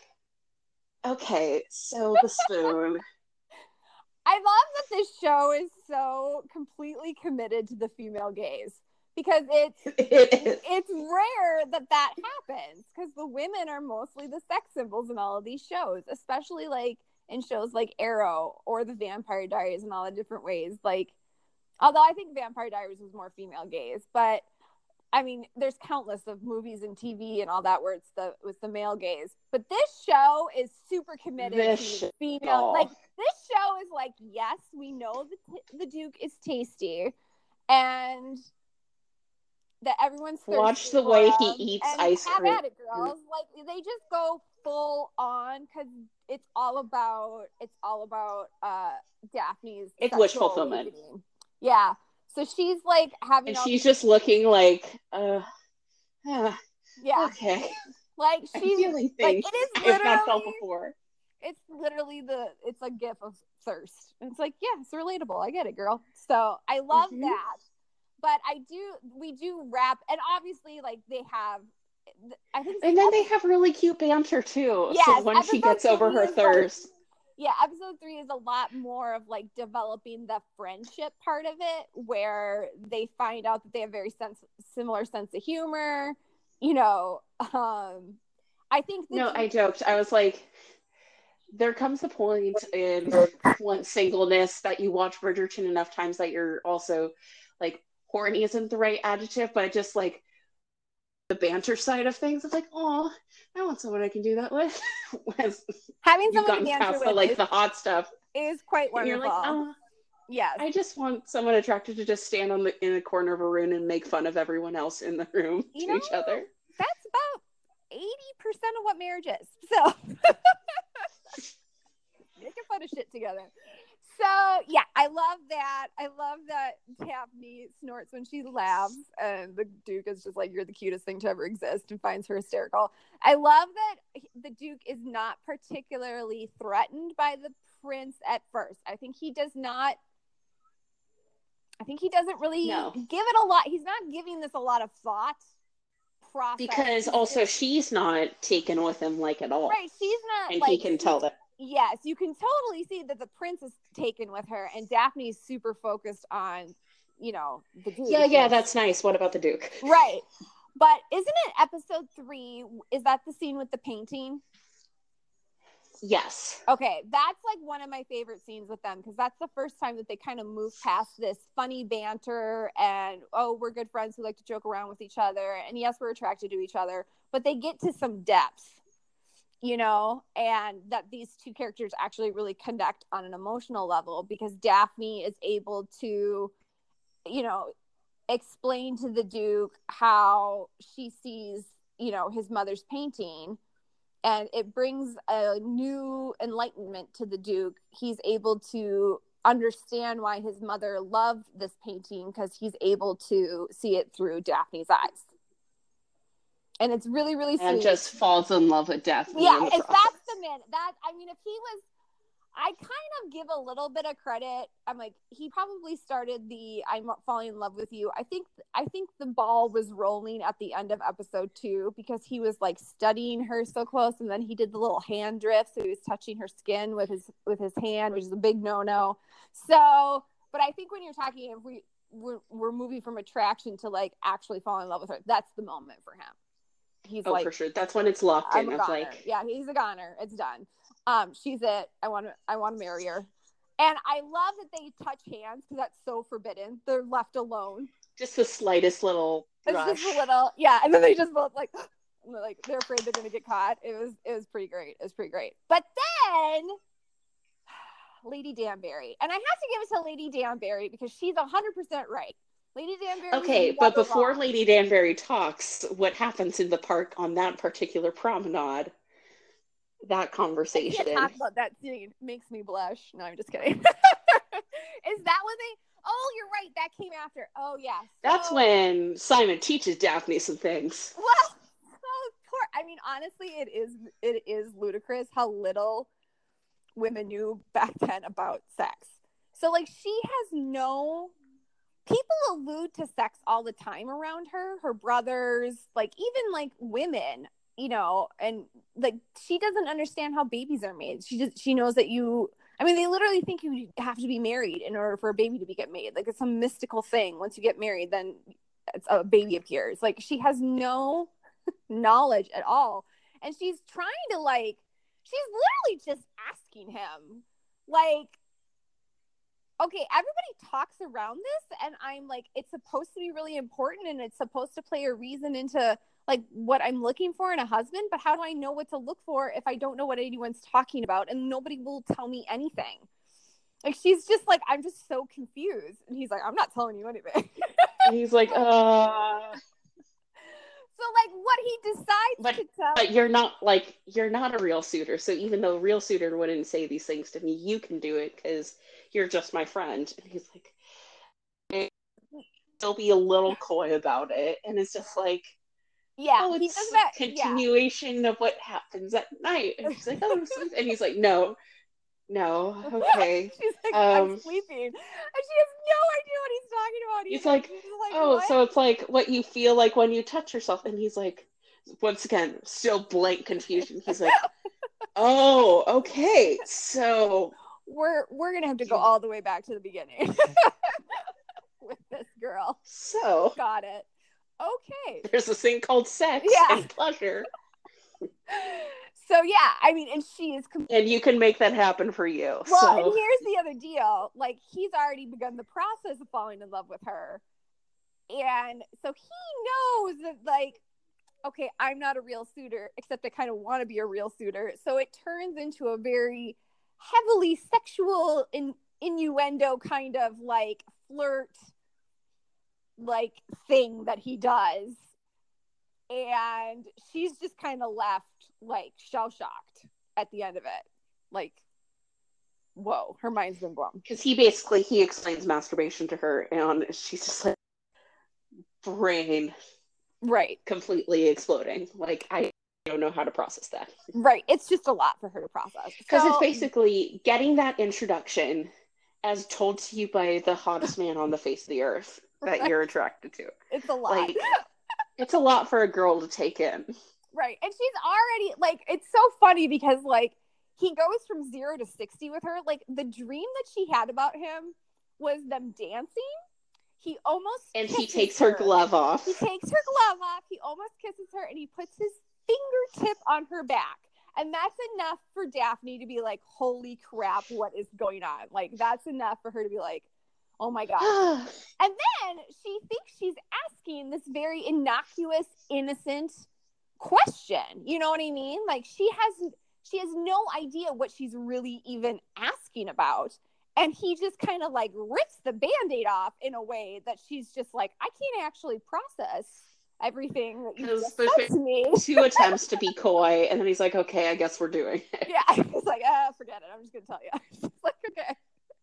okay, so the spoon. I love that this show is so completely committed to the female gaze because it's it it's rare that that happens because the women are mostly the sex symbols in all of these shows, especially like. In shows like Arrow or the Vampire Diaries and all the different ways. Like, although I think Vampire Diaries was more female gaze, but I mean, there's countless of movies and T V and all that where it's the with the male gaze. But this show is super committed this to female. Like this show is like, yes, we know the t- the Duke is tasty, and that everyone's watch the way him, he eats and ice have cream. At it, girls. Like they just go full on because it's all about it's all about uh Daphne's it's wish fulfillment. Awakening. Yeah. So she's like having And all she's these, just looking like, uh, uh yeah, okay. like I'm she's feeling like, things it is I've not literally, felt before. it's literally the, it's a gif of thirst. And it's like, yeah, it's relatable. I get it, girl. So I love Mm-hmm. that. But I do, we do wrap, and obviously, like, they have, I think, And then episode, they have really cute banter too. yes, So when she episode gets over three her is, like, thirst, yeah, episode three is a lot more of like developing the friendship part of it, where they find out that they have very sense, similar sense of humor. You know, um, I think the no, Duke, I joked. I was like, there comes a point in one's singleness that you watch Bridgerton enough times that you're also like, horny isn't the right adjective, but just like the banter side of things. It's like, oh, I want someone I can do that with. As having you've someone to gotten banter past the with like is, the hot stuff, is quite and you're wonderful. like, oh, yes, I just want someone attracted to just stand on the in a corner of a room and make fun of everyone else in the room you to know, each other. that's about eighty percent of what marriage is. So making fun of shit together. So yeah, I love that. I love that Daphne snorts when she laughs, and the Duke is just like, "You're the cutest thing to ever exist," and finds her hysterical. I love that the Duke is not particularly threatened by the prince at first. I think he does not. I think he doesn't really No. give it a lot. He's not giving this a lot of thought. Process. Because He's also just, she's not taken with him like at all. right, she's not And like, he can tell that. Yes, you can totally see that the prince is taken with her, and Daphne's super focused on, you know, the Duke. Yeah, yeah, that's nice. What about the Duke? Right. But isn't it episode three? Is that the scene with the painting? Yes. Okay, that's like one of my favorite scenes with them, because that's the first time that they kind of move past this funny banter and, oh, we're good friends who like to joke around with each other, and yes, we're attracted to each other, but they get to some depth, you know, and that these two characters actually really connect on an emotional level, because Daphne is able to, you know, explain to the Duke how she sees, you know, his mother's painting, and it brings a new enlightenment to the Duke. He's able to understand why his mother loved this painting, because he's able to see it through Daphne's eyes. And it's really, really sweet. And just falls in love with Daphne. Yeah, in the if process. that's the man, that, I mean, if he was, I kind of give a little bit of credit. I'm like, he probably started the I'm falling in love with you. I think I think the ball was rolling at the end of episode two, because he was like studying her so close, and then he did the little hand drift, so he was touching her skin with his with his hand, which is a big no-no. So, but I think when you're talking, if we we're, we're moving from attraction to like actually falling in love with her, that's the moment for him. He's oh, like, for sure. That's when it's locked I'm in. a Of goner. like, Yeah, he's a goner. It's done. Um, she's it. I want to. I want to marry her. And I love that they touch hands, because that's so forbidden. They're left alone. just the slightest little It's rush. just a little, yeah. And then they just both like, they're like they're afraid they're gonna get caught. It was it was pretty great. It was pretty great. But then Lady Danbury, and I have to give it to Lady Danbury, because she's a hundred percent right. Lady Danbury. Okay, but before wrong. Lady Danbury talks, what happens in the park on that particular promenade? That conversation. I can't talk about that scene. It makes me blush. No, I'm just kidding. Is that when they? Oh, you're right. That came after. Oh, yeah. So... That's when Simon teaches Daphne some things. Well, oh, poor. I mean, honestly, it is it is ludicrous how little women knew back then about sex. So, like, she has no. People allude to sex all the time around her. Her brothers, like even like women, you know, and like she doesn't understand how babies are made. She just she knows that you. I mean, they literally think you have to be married in order for a baby to be get made. Like it's some mystical thing. Once you get married, then it's, a baby appears. Like she has no knowledge at all, and she's trying to like. She's literally just asking him, like. Okay, everybody talks around this, and I'm like, it's supposed to be really important, and it's supposed to play a reason into like what I'm looking for in a husband, but how do I know what to look for if I don't know what anyone's talking about, and nobody will tell me anything? Like, she's just like, I'm just so confused. And he's like, I'm not telling you anything. And he's like, uh... So, like, what he decides but, to tell... But you're not, like, you're not a real suitor, so even though a real suitor wouldn't say these things to me, you can do it, because you're just my friend. And he's like, still be a little coy about it. And it's just like, yeah, oh, he it's does a that. continuation Yeah. of what happens at night. And she's like, oh, and he's like, no, no, okay. She's like, I'm Um, sleeping. And she has no idea what he's talking about he's either. like, She's like, oh, what? so it's like what you feel like when you touch yourself. And he's like, once again, still blank confusion. He's like, oh, okay. So we're we're gonna have to go all the way back to the beginning with this girl. So got it. Okay. There's this thing called sex yeah. and pleasure. So yeah, I mean, and she is, com- and you can make that happen for you. Well, so. And here's the other deal: like, he's already begun the process of falling in love with her, and so he knows that, like, okay, I'm not a real suitor, except I kind of want to be a real suitor. So it turns into a very heavily sexual in, innuendo kind of like flirt, like thing that he does. And she's just kind of left like shell shocked at the end of it. Like, whoa, her mind's been blown. Because he basically, he explains masturbation to her and she's just like, brain. Right. Completely exploding. Like, I don't know how to process that. Right. It's just a lot for her to process. Because so, it's basically getting that introduction as told to you by the hottest man on the face of the earth that right. you're attracted to. It's a lot. Like, it's a lot for a girl to take in. Right. And she's already, like, it's so funny because, like, he goes from zero to sixty with her. Like, the dream that she had about him was them dancing. He almost And he takes her. her glove off. He takes her glove off. He almost kisses her and he puts his fingertip on her back. And that's enough for Daphne to be like, holy crap, what is going on? Like, that's enough for her to be like, oh my God. And then she thinks she's asking this very innocuous, innocent question. You know what I mean? Like, she has, she has no idea what she's really even asking about. And he just kind of like rips the Band-Aid off in a way that she's just like, I can't actually process everything that you just said to me. Two attempts to be coy, and then he's like, okay, I guess we're doing it. Yeah, he's like, ah, forget it. I'm just going to tell you. It's like, okay.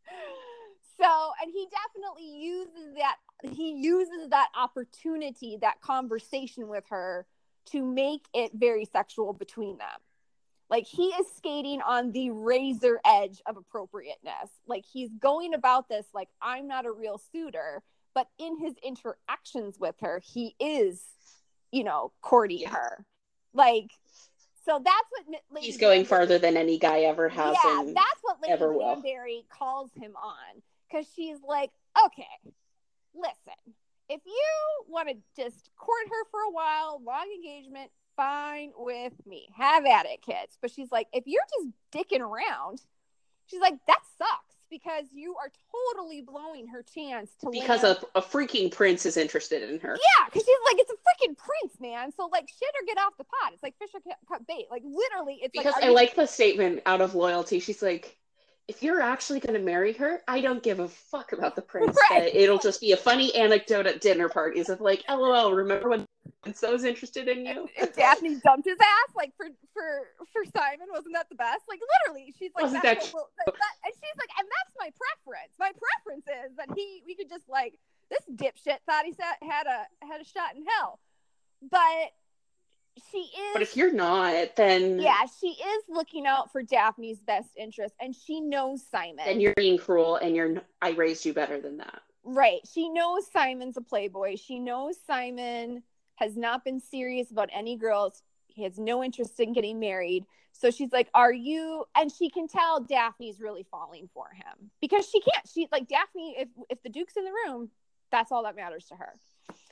So, and he definitely uses that, he uses that opportunity, that conversation with her to make it very sexual between them. Like, he is skating on the razor edge of appropriateness. Like, he's going about this like, I'm not a real suitor, but in his interactions with her, he is, you know, courting yeah. her. Like, so that's what Lady he's going Danbury, farther than any guy ever has. Yeah, that's what Lady ever Danbury will. calls him on, because she's like, okay, listen, if you want to just court her for a while, long engagement, fine with me. Have at it, kids. But she's like, if you're just dicking around, she's like, that sucks, because you are totally blowing her chance to because land. a, a freaking prince is interested in her. Yeah, because she's like, it's a freaking prince, man. So, like, shit or get off the pot. It's like fish or cut bait. Like, literally, it's because like, I you- like the statement out of loyalty. She's like, if you're actually going to marry her, I don't give a fuck about the prince. Right. It'll just be a funny anecdote at dinner parties of like, LOL, remember when so was interested in you? And Daphne dumped his ass, like, for for for Simon. Wasn't that the best? Like, literally, she's like, Wasn't that's that what we'll, that, and she's like, and that's my preference. My preference is that he, we could just like, this dipshit thought he sat, had a had a shot in hell, but she is. But if you're not, then yeah, she is looking out for Daphne's best interest, and she knows Simon. Then you're being cruel, and you're. I raised you better than that. Right. She knows Simon's a playboy. She knows Simon has not been serious about any girls. He has no interest in getting married. So she's like, are you, and she can tell Daphne's really falling for him, because she can't, she like Daphne, if, if the Duke's in the room, that's all that matters to her.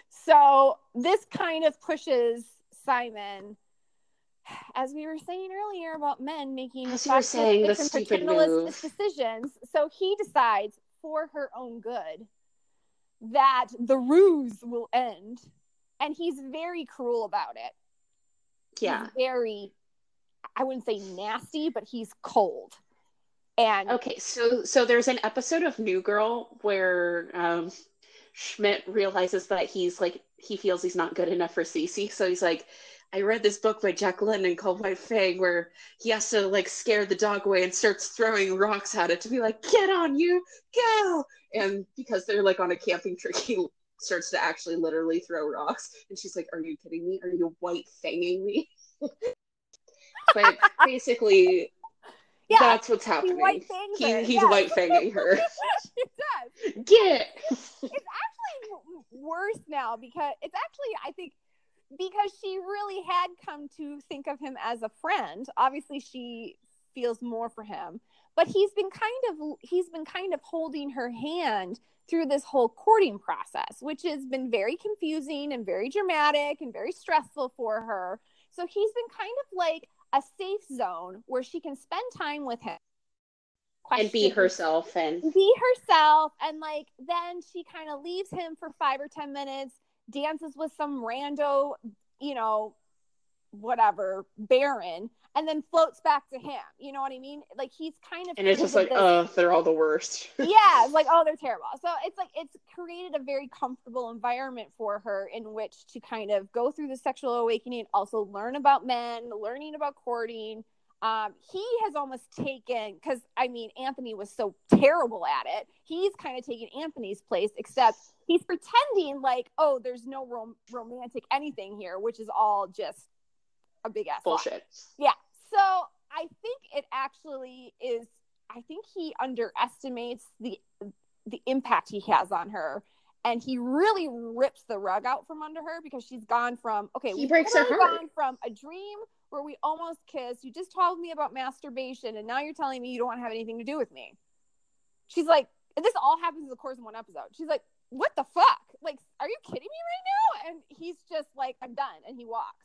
So this kind of pushes Simon, as we were saying earlier about men making as you were saying, the stupid move. decisions. So he decides, for her own good, that the ruse will end. And he's very cruel about it. Yeah. He's very, I wouldn't say nasty, but he's cold. And okay, so so there's an episode of New Girl where um, Schmidt realizes that he's like, he feels he's not good enough for Cece. So he's like, I read this book by Jack London called White Fang, where he has to like scare the dog away and starts throwing rocks at it to be like, get on you, go. And because they're like on a camping trip, he starts to actually literally throw rocks. And she's like, are you kidding me? Are you white fanging me? But basically, yeah, that's what's happening. He white fangs he, her. He's yes. white fanging her. He does. Get it. It's actually worse now because it's actually, I think, because she really had come to think of him as a friend. Obviously, she feels more for him, but he's been kind of he's been kind of holding her hand through this whole courting process, which has been very confusing and very dramatic and very stressful for her. So he's been kind of like a safe zone where she can spend time with him and be herself and be herself. And like, then she kind of leaves him for five or ten minutes, dances with some rando, you know, whatever, Baron, and then floats back to him. You know what I mean? Like, he's kind of, and it's just like, this... oh, they're all the worst. Yeah, it's like, oh, they're terrible. So it's like, it's created a very comfortable environment for her in which to kind of go through the sexual awakening, also learn about men, learning about courting. Um, he has almost taken, because I mean, Anthony was so terrible at it. He's kind of taken Anthony's place, except he's pretending like, oh, there's no rom- romantic anything here, which is all just a big ass bullshit. Lie. Yeah. So I think it actually is. I think he underestimates the the impact he has on her, and he really rips the rug out from under her because she's gone from okay. He breaks her heart. Gone from a dream where we almost kissed. You just told me about masturbation, and now you're telling me you don't want to have anything to do with me. She's like, and this all happens in the course of one episode. She's like, what the fuck? Like, are you kidding me right now? And he's just like, I'm done, and he walks.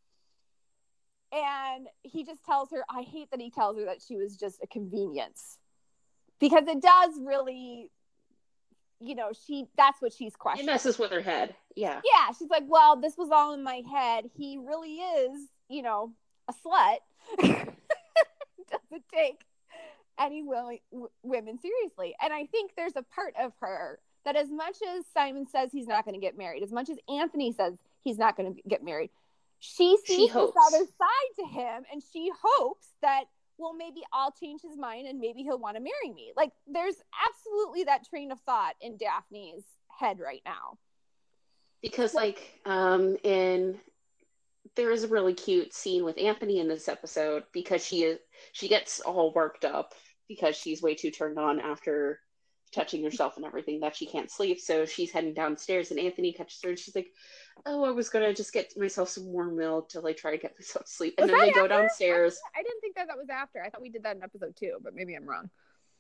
And he just tells her, I hate that he tells her that she was just a convenience. Because it does really, you know, she, that's what she's questioning. It messes with her head. Yeah. Yeah. She's like, well, this was all in my head. He really is, you know, a slut. Doesn't take any w- w- women seriously. And I think there's a part of her that as much as Simon says he's not going to get married, as much as Anthony says he's not going to get married, she sees she this other side to him, and she hopes that, well, maybe I'll change his mind and maybe he'll want to marry me. Like, there's absolutely that train of thought in Daphne's head right now. Because, like, um, in there is a really cute scene with Anthony in this episode because she is she gets all worked up because she's way too turned on after touching herself and everything that she can't sleep. So she's heading downstairs, and Anthony catches her, and she's like, oh, I was gonna just get myself some warm milk to like try to get myself to sleep. And was then they after? go downstairs. I didn't think that that was after. I thought we did that in episode two, but maybe I'm wrong.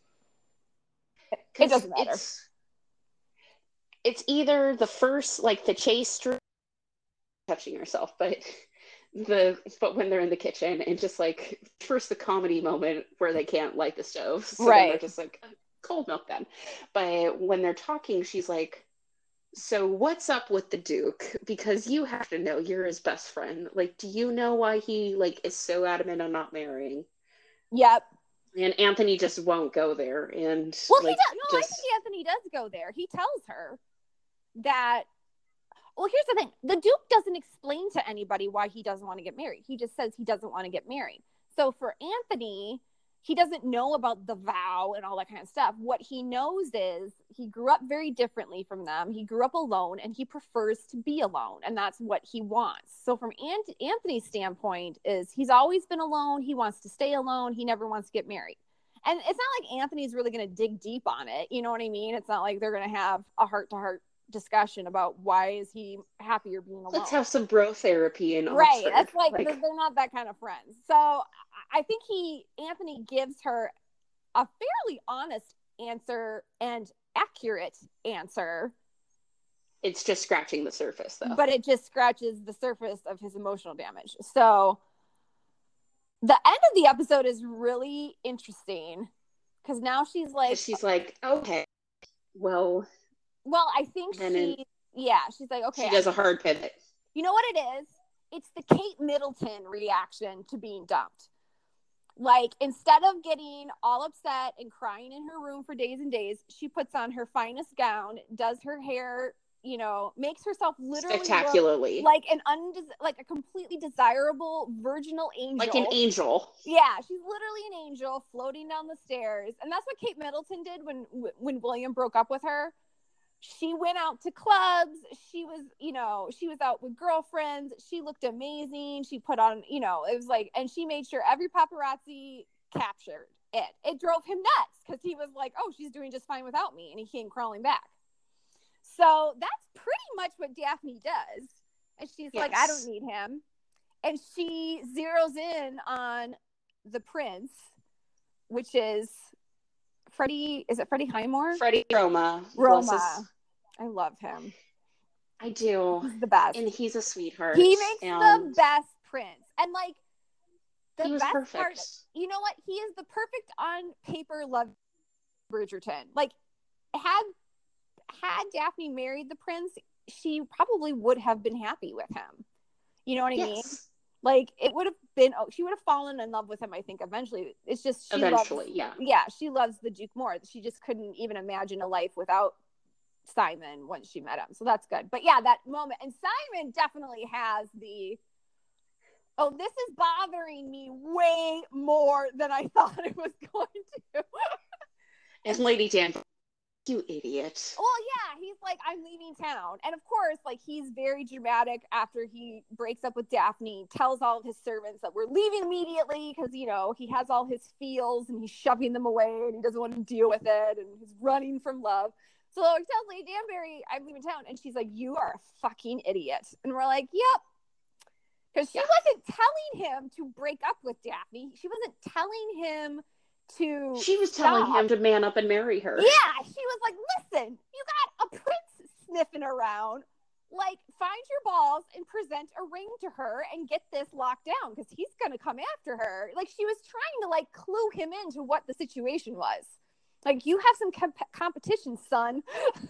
It doesn't matter. It's, it's either the first, like the chase touching herself, but the but when they're in the kitchen and just like first the comedy moment where they can't light the stove, so right. Then they're just like cold milk then. But when they're talking, she's like, so what's up with the Duke? Because you have to know, you're his best friend. Like, do you know why he like is so adamant on not marrying? Yep. And Anthony just won't go there. And well, like, he does. No, just... I think Anthony does go there. He tells her that. Well, here's the thing: the Duke doesn't explain to anybody why he doesn't want to get married. He just says he doesn't want to get married. So for Anthony, he doesn't know about the vow and all that kind of stuff. What he knows is he grew up very differently from them. He grew up alone, and he prefers to be alone, and that's what he wants. So from Ant- Anthony's standpoint is he's always been alone. He wants to stay alone. He never wants to get married. And it's not like Anthony's really going to dig deep on it. You know what I mean? It's not like they're going to have a heart-to-heart discussion about why is he happier being alone. Let's have some bro therapy in right Oxford. That's like, like they're not that kind of friends. So I think he Anthony gives her a fairly honest answer and accurate answer. It's just scratching the surface though, but it just scratches the surface of his emotional damage. So the end of the episode is really interesting because now she's like she's like okay well Well, I think she, in, yeah, she's like, okay. She does a hard pivot. You know what it is? It's the Kate Middleton reaction to being dumped. Like, instead of getting all upset and crying in her room for days and days, she puts on her finest gown, does her hair, you know, makes herself literally spectacularly like an undes- like a completely desirable virginal angel. Like an angel. Yeah, she's literally an angel floating down the stairs. And that's what Kate Middleton did when when William broke up with her. she went out to clubs. She was, you know, she was out with girlfriends. She looked amazing. She put on, you know, it was like, and she made sure every paparazzi captured it. It drove him nuts because he was like, oh, she's doing just fine without me. And he came crawling back. So that's pretty much what Daphne does. And she's yes. like, I don't need him. And she zeroes in on the prince, which is Freddie. Is it Freddie Highmore? Freddie Roma. Roma. I love him. I do. He's the best. And he's a sweetheart. He makes and... the best prince. And like, the he was best perfect. part, you know what? He is the perfect on paper love Bridgerton. Like, had had Daphne married the prince, she probably would have been happy with him. You know what I yes. mean? Like, it would have been, oh, she would have fallen in love with him, I think, eventually. It's just, she eventually, loves, yeah. Yeah, she loves the Duke more. She just couldn't even imagine a life without Simon once she met him. So that's good. But yeah, that moment. And Simon definitely has the, oh, this is bothering me way more than I thought it was going to. And Lady Danvers, you idiot. Well, yeah, he's like, I'm leaving town. And of course, like, he's very dramatic after he breaks up with Daphne, tells all of his servants that we're leaving immediately because, you know, he has all his feels and he's shoving them away and he doesn't want to deal with it and he's running from love. So he tells Lady Danbury, I'm leaving town. And she's like, you are a fucking idiot. And we're like, yep. Because she yeah. wasn't telling him to break up with Daphne. She wasn't telling him to She was stop. telling him to man up and marry her. Yeah. She was like, listen, you got a prince sniffing around. Like, find your balls and present a ring to her and get this locked down because he's going to come after her. Like, she was trying to, like, clue him into what the situation was. Like, you have some comp- competition, son.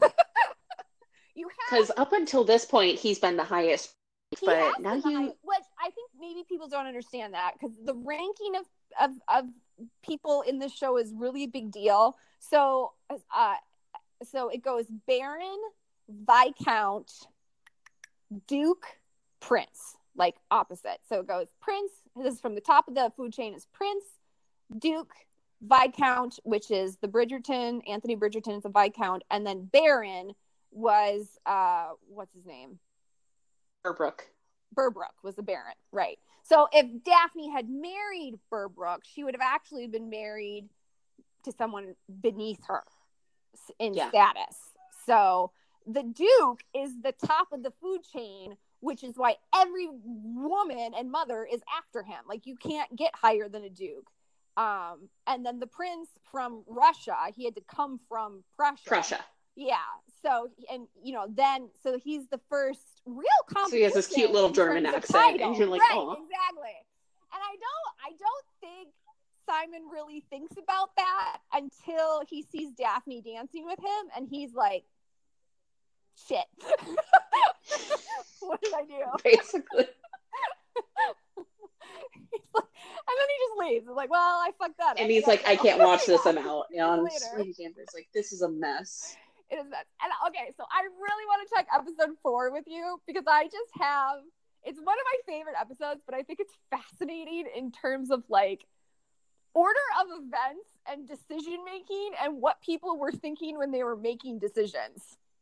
You have because up until this point, he's been the highest. He but now you, highest, which I think maybe people don't understand that because the ranking of, of of people in this show is really a big deal. So, uh, so it goes Baron, Viscount, Duke, Prince, like opposite. So it goes Prince. This is from the top of the food chain is Prince, Duke, Viscount, which is the Bridgerton. Anthony Bridgerton is a Viscount, and then Baron was uh, what's his name? Berbrook. Berbrook was the Baron, right? So if Daphne had married Berbrook, she would have actually been married to someone beneath her in yeah. status. So the Duke is the top of the food chain, which is why every woman and mother is after him. Like, you can't get higher than a Duke. Um, and then the prince from Russia, he had to come from Prussia. Prussia. Yeah. So, and, you know, then, so he's the first real competition. So he has this cute little German accent. And you're like, right, oh. Exactly. And I don't, I don't think Simon really thinks about that until he sees Daphne dancing with him. And he's like, shit. What did I do? Basically. Like, and then he just leaves. He's like, well, I fucked that up. And he's like, I can't watch this. I'm out. And Lady Danvers like, this is a mess. It is mess. And okay, so I really want to check episode four with you because I just have, it's one of my favorite episodes, but I think it's fascinating in terms of like order of events and decision making and what people were thinking when they were making decisions.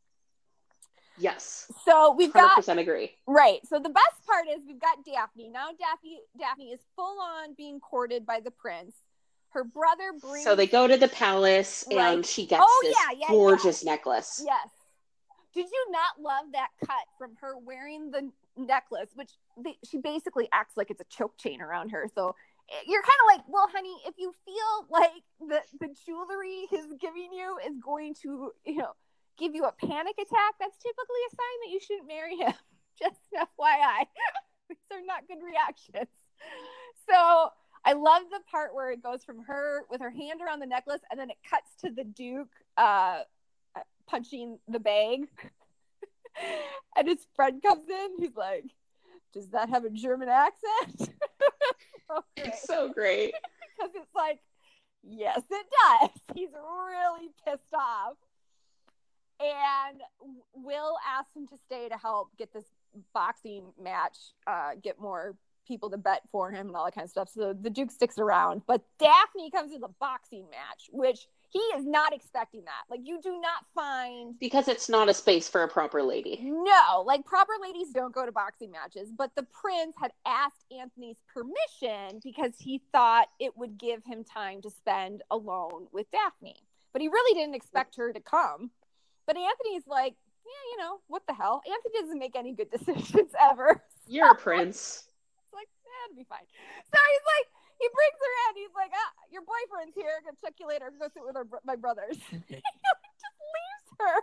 Yes. So we've got one hundred percent agree. Right. So the best part is we've got Daphne. Now Daphne Daphne is full on being courted by the prince. Her brother brings So they go to the palace right. and she gets oh, this yeah, yeah, gorgeous yeah. necklace. Yes. Did you not love that cut from her wearing the necklace, which they, she basically acts like it's a choke chain around her. So you're kind of like, well, honey, if you feel like the, the jewelry he's giving you is going to, you know, give you a panic attack, that's typically a sign that you shouldn't marry him. Just F Y I. These are not good reactions. So I love the part where it goes from her with her hand around the necklace and then it cuts to the Duke uh, punching the bag. And his friend comes in. He's like, does that have a German accent? So it's so great. Because it's like, yes, it does. He's really pissed off. And Will asks him to stay to help get this boxing match, uh, get more people to bet for him and all that kind of stuff. So the Duke sticks around. But Daphne comes to the boxing match, which He is not expecting that. Like, you do not find... Because it's not a space for a proper lady. No, like, proper ladies don't go to boxing matches, but the prince had asked Anthony's permission because he thought it would give him time to spend alone with Daphne. But he really didn't expect her to come. But Anthony's like, yeah, you know, what the hell? Anthony doesn't make any good decisions ever. You're a prince. It's like, eh, it'll be fine. So he's like, he brings her in. He's like, ah, your boyfriend's here. I'm going to check you later. Go sit with our, my brothers. He just leaves her.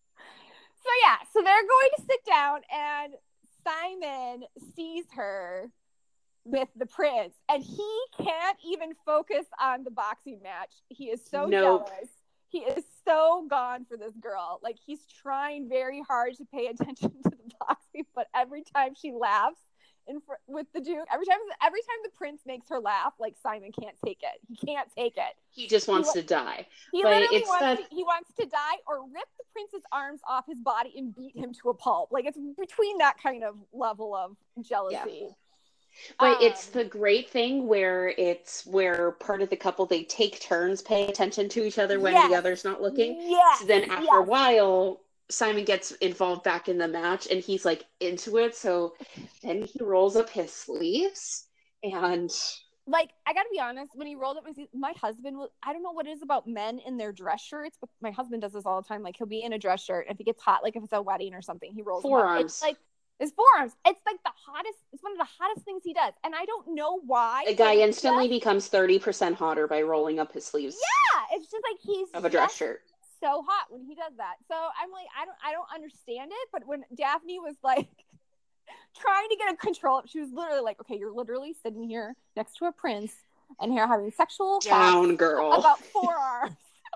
So, yeah. So they're going to sit down, and Simon sees her with the prince, and he can't even focus on the boxing match. He is so nope. jealous. He is so gone for this girl. Like, he's trying very hard to pay attention to the boxing, but every time she laughs, In fr- with the Duke, every time every time the prince makes her laugh, like, Simon can't take it. He can't take it. He just wants he, to die. He but literally it's wants that... to, he wants to die or rip the prince's arms off his body and beat him to a pulp. Like, it's between that kind of level of jealousy. Yeah. But um, it's the great thing where it's where part of the couple, they take turns paying attention to each other when yes, the other's not looking. Yes, so then after yes. a while, Simon gets involved back in the match and he's like into it. So then he rolls up his sleeves and... Like, I gotta be honest, when he rolled up my sleeves, my husband was, I don't know what it is about men in their dress shirts, but my husband does this all the time. Like, he'll be in a dress shirt, and if he gets hot, like if it's a wedding or something, he rolls Forearms. them up. It's like, his forearms. It's like the hottest, it's one of the hottest things he does. And I don't know why. A guy instantly just, becomes thirty percent hotter by rolling up his sleeves. Yeah, it's just like he's of a dress shirt. So hot when he does that. So I'm like, I don't I don't understand it. But when Daphne was like trying to get a control, she was literally like, okay, you're literally sitting here next to a prince and here having sexual down girl about forearms.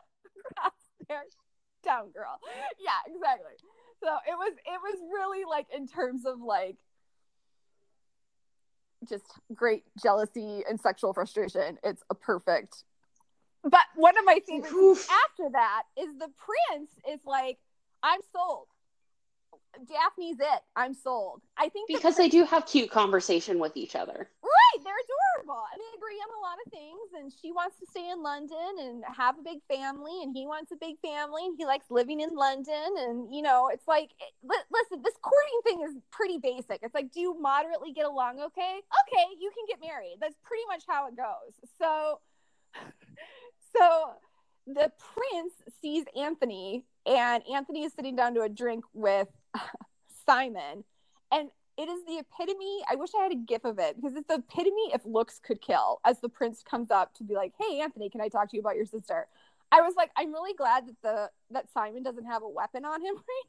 there. Down girl. Yeah, exactly. So it was it was really like in terms of like just great jealousy and sexual frustration. It's a perfect. But one of my favorite things after that is the prince is like, I'm sold. Daphne's it. I'm sold. I think because the prince... they do have cute conversation with each other. Right, they're adorable. And they agree on a lot of things. And she wants to stay in London and have a big family, and he wants a big family, and he likes living in London. And you know, it's like, li- listen, this courting thing is pretty basic. It's like, do you moderately get along? Okay, okay, you can get married. That's pretty much how it goes. So, so the prince sees Anthony, and Anthony is sitting down to a drink with Simon, and it is the epitome. I wish I had a gif of it because it's the epitome if looks could kill. As the prince comes up to be like, "Hey, Anthony, can I talk to you about your sister?" I was like, I'm really glad that the that Simon doesn't have a weapon on him right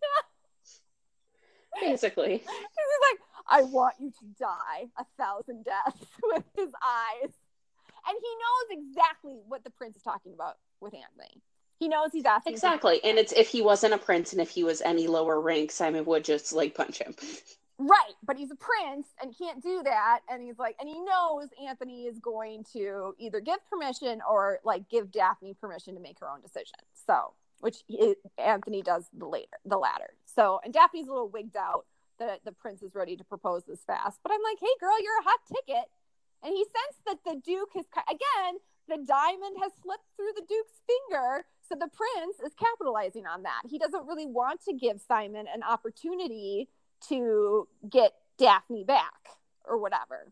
now. Basically, he's like, "I want you to die a thousand deaths" with his eyes, and he knows exactly what the prince is talking about with Anthony. He knows he's asking exactly, and it's if he wasn't a prince and if he was any lower rank, Simon would just like punch him. Right, but he's a prince and can't do that, and he's like, and he knows Anthony is going to either give permission or like give Daphne permission to make her own decision. So, which he, Anthony does the later, the latter. So, and Daphne's a little wigged out that the prince is ready to propose this fast, but I'm like, hey, girl, you're a hot ticket, and he sensed that the Duke has again. The diamond has slipped through the Duke's finger, so the prince is capitalizing on that. He doesn't really want to give Simon an opportunity to get Daphne back or whatever.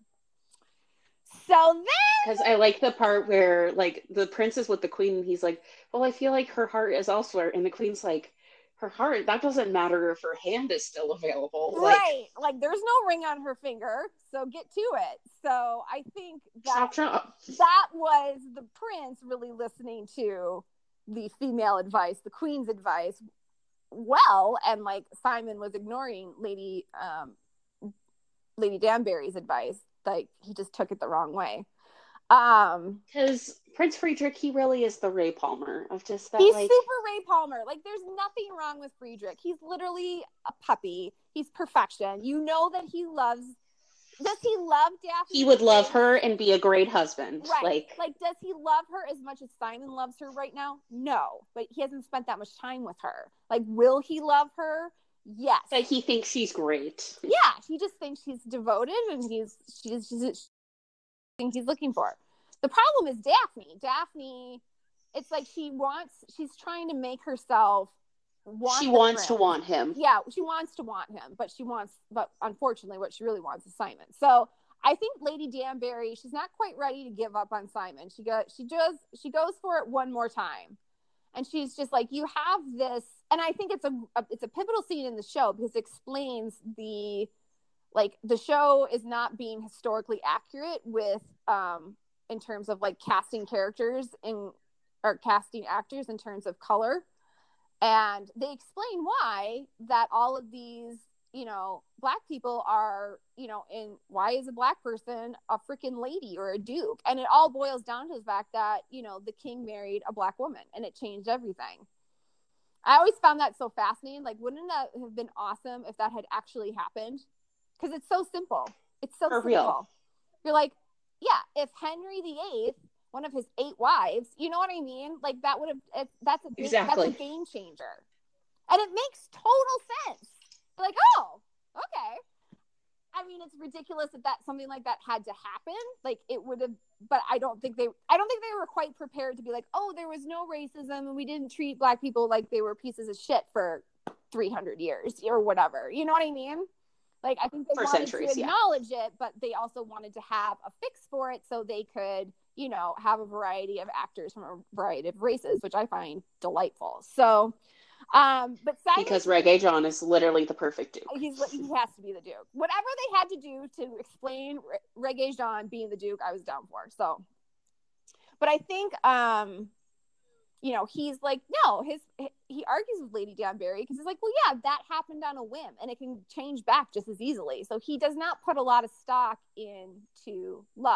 So then... Because I like the part where, like, the prince is with the queen, and he's like, well, I feel like her heart is elsewhere. And the queen's like, her heart, that doesn't matter if her hand is still available. Right. Like, like there's no ring on her finger, so get to it. So I think that chop, chop. that was the prince really listening to the female advice, the queen's advice, well, and like Simon was ignoring Lady um, Lady Danbury's advice. Like, he just took it the wrong way. Um, because Prince Friedrich, he really is the Ray Palmer of just that. He's like... super Ray Palmer. Like, there's nothing wrong with Friedrich. He's literally a puppy. He's perfection. You know that he loves. Does he love Daphne? He would love her and be a great husband. Right. Like, like, does he love her as much as Simon loves her right now? No, but he hasn't spent that much time with her. Like, will he love her? Yes. Like, he thinks she's great. Yeah, he just thinks she's devoted, and he's she's just things he's looking for. The problem is Daphne. Daphne it's like she wants, she's trying to make herself want she the wants prince. to want him. Yeah, she wants to want him, but she wants, but unfortunately, what she really wants is Simon. So I think Lady Danbury, she's not quite ready to give up on Simon. She goes, she does, she goes for it one more time, and she's just like, you have this, and I think it's a, a it's a pivotal scene in the show because it explains the, like, the show is not being historically accurate with, um, in terms of like casting characters in, or casting actors in terms of color. And they explain why that all of these, you know, black people are, you know, in, why is a black person a freaking lady or a duke? And it all boils down to the fact that, you know, the king married a black woman and it changed everything. I always found that so fascinating. Like, wouldn't that have been awesome if that had actually happened? Because it's so simple. It's so For simple. real. You're like, yeah, if Henry the Eighth, one of his eight wives, you know what I mean? Like, that would have, that's a big, Exactly. that's a game changer. And it makes total sense. Like, oh, okay. I mean, it's ridiculous that that something like that had to happen. Like, it would have, but I don't think they, I don't think they were quite prepared to be like, oh, there was no racism and we didn't treat black people like they were pieces of shit for three hundred years or whatever. You know what I mean? Like, I think they For wanted centuries, to acknowledge yeah. it, but they also wanted to have a fix for it so they could, you know, have a variety of actors from a variety of races, which I find delightful. So, um, but Simon, because Reggae John is literally the perfect duke. He's he has to be the Duke. Whatever they had to do to explain Re- Reggae John being the Duke, I was down for. So, but I think, um, you know, he's like, no, his he argues with Lady Danbury because he's like, well, yeah, that happened on a whim and it can change back just as easily. So he does not put a lot of stock into love.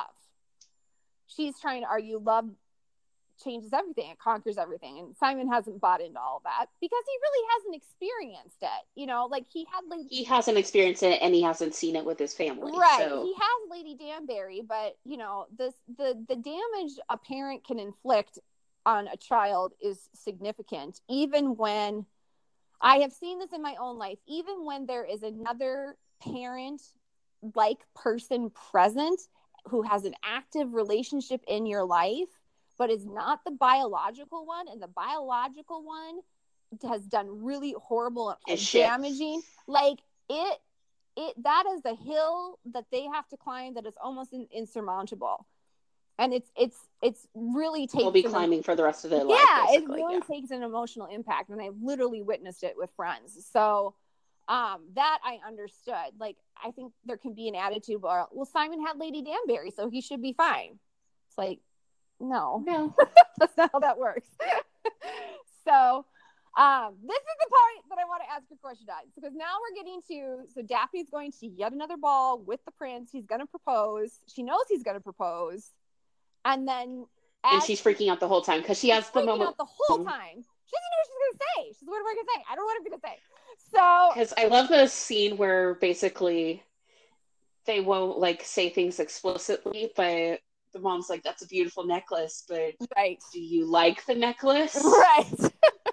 She's trying to argue love changes everything, it conquers everything, and Simon hasn't bought into all of that because he really hasn't experienced it. You know, like he had Lady... he hasn't experienced it and he hasn't seen it with his family, right? So. He has Lady Danbury, but you know, this the the damage a parent can inflict on a child is significant, even when I have seen this in my own life, even when there is another parent like person present who has an active relationship in your life but is not the biological one, and the biological one has done really horrible and damaging. Like, it, it, that is a hill that they have to climb that is almost in, insurmountable. And it's, it's, it's really takes... They'll be climbing for the rest of their yeah, life, it really yeah. takes an emotional impact, and I've literally witnessed it with friends. So, um, that I understood. Like, I think there can be an attitude where, well, Simon had Lady Danbury, so he should be fine. It's like, no, no, that's not how that works. So, um, this is the part that I want to ask your question on, because now we're getting to, so Daphne's going to yet another ball with the prince. He's going to propose. She knows he's going to propose. And then, and she's freaking out the whole time because she has the moment out the whole time. She doesn't know what she's going to say. She's, what am I going to say? I don't know what I'm going to say. So, because I love the scene where basically they won't like say things explicitly, but the mom's like, that's a beautiful necklace, but right. do you like the necklace? Right. She's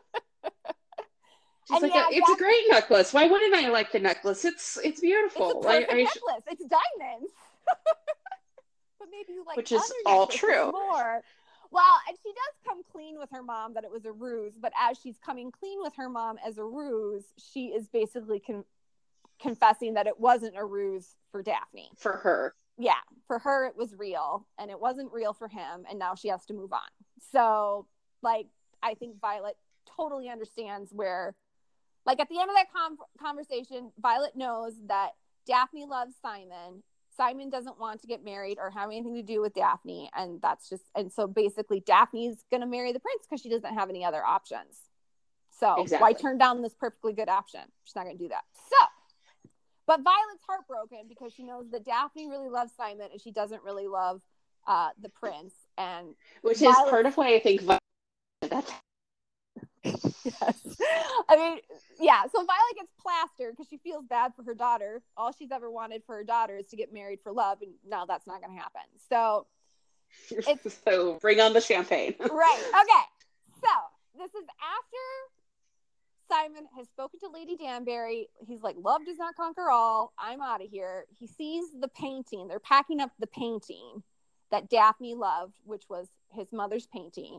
and like, yeah, it's yeah. a great necklace. Why wouldn't I like the necklace? It's it's beautiful. It's a perfect I, I necklace. Sh- it's diamonds. But maybe you like which is all true. More. Well, and she does come clean with her mom that it was a ruse, but as she's coming clean with her mom as a ruse, she is basically con- confessing that it wasn't a ruse for Daphne. For her. Yeah, for her it was real, and it wasn't real for him, and now she has to move on. So, like, I think Violet totally understands where, like, at the end of that com- conversation, Violet knows that Daphne loves Simon. Simon doesn't want to get married or have anything to do with Daphne, and that's just, and so basically Daphne's going to marry the prince because she doesn't have any other options. So exactly. Why turn down this perfectly good option? She's not going to do that. So, but Violet's heartbroken because she knows that Daphne really loves Simon and she doesn't really love uh, the prince. And which Violet... is part of why I think Violet... that's yes. I mean, yeah. So Violet gets plastered because she feels bad for her daughter. All she's ever wanted for her daughter is to get married for love, and now that's not going to happen. So, it's... so bring on the champagne. Right. Okay. So this is after Simon has spoken to Lady Danbury. He's like, love does not conquer all. I'm out of here. He sees the painting. They're packing up the painting that Daphne loved, which was his mother's painting.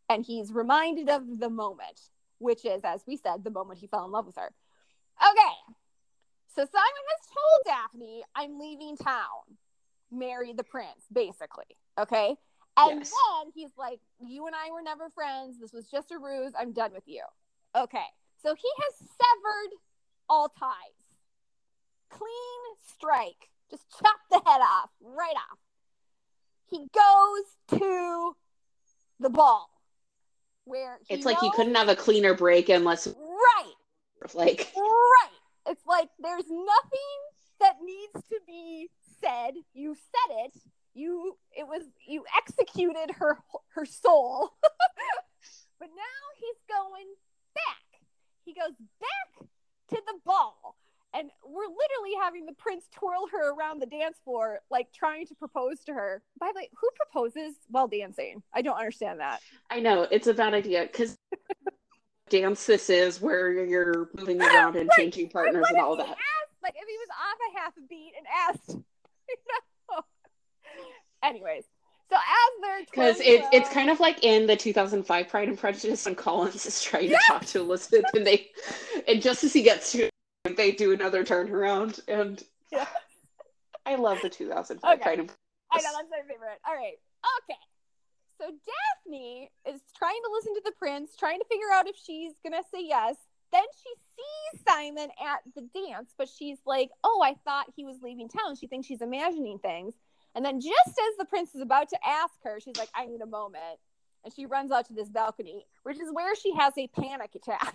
And he's reminded of the moment, which is, as we said, the moment he fell in love with her. Okay. So Simon has told Daphne, I'm leaving town. Marry the prince, basically. Okay? And yes. Then he's like, you and I were never friends. This was just a ruse. I'm done with you. Okay. So he has severed all ties. Clean strike. Just chop the head off. Right off. He goes to the ball. Where he It's like knows... you couldn't have a cleaner break unless... Right. Like... Right. It's like there's nothing that needs to be said. You said it. You, it was, you executed her, her soul. But now he's going back. He goes back to the ball. And we're literally having the prince twirl her around the dance floor, like trying to propose to her. By the way, who proposes while dancing? I don't understand that. I know, it's a bad idea, because dance this is where you're moving around and right. changing partners and all that. Asked, like, if he was off a half a beat and asked, you know. Anyways, so as they're because it's it's kind of like in the two thousand five Pride and Prejudice when Collins is trying yes! to talk to Elizabeth, and they, and just as he gets to, they do another turnaround, and yeah. I love the two thousand five okay. Pride and Prejudice. I know, that's my favorite. All right, okay. So Daphne is trying to listen to the prince, trying to figure out if she's gonna say yes. Then she sees Simon at the dance, but she's like, oh, I thought he was leaving town. She thinks she's imagining things. And then just as the prince is about to ask her, she's like, I need a moment. And she runs out to this balcony, which is where she has a panic attack.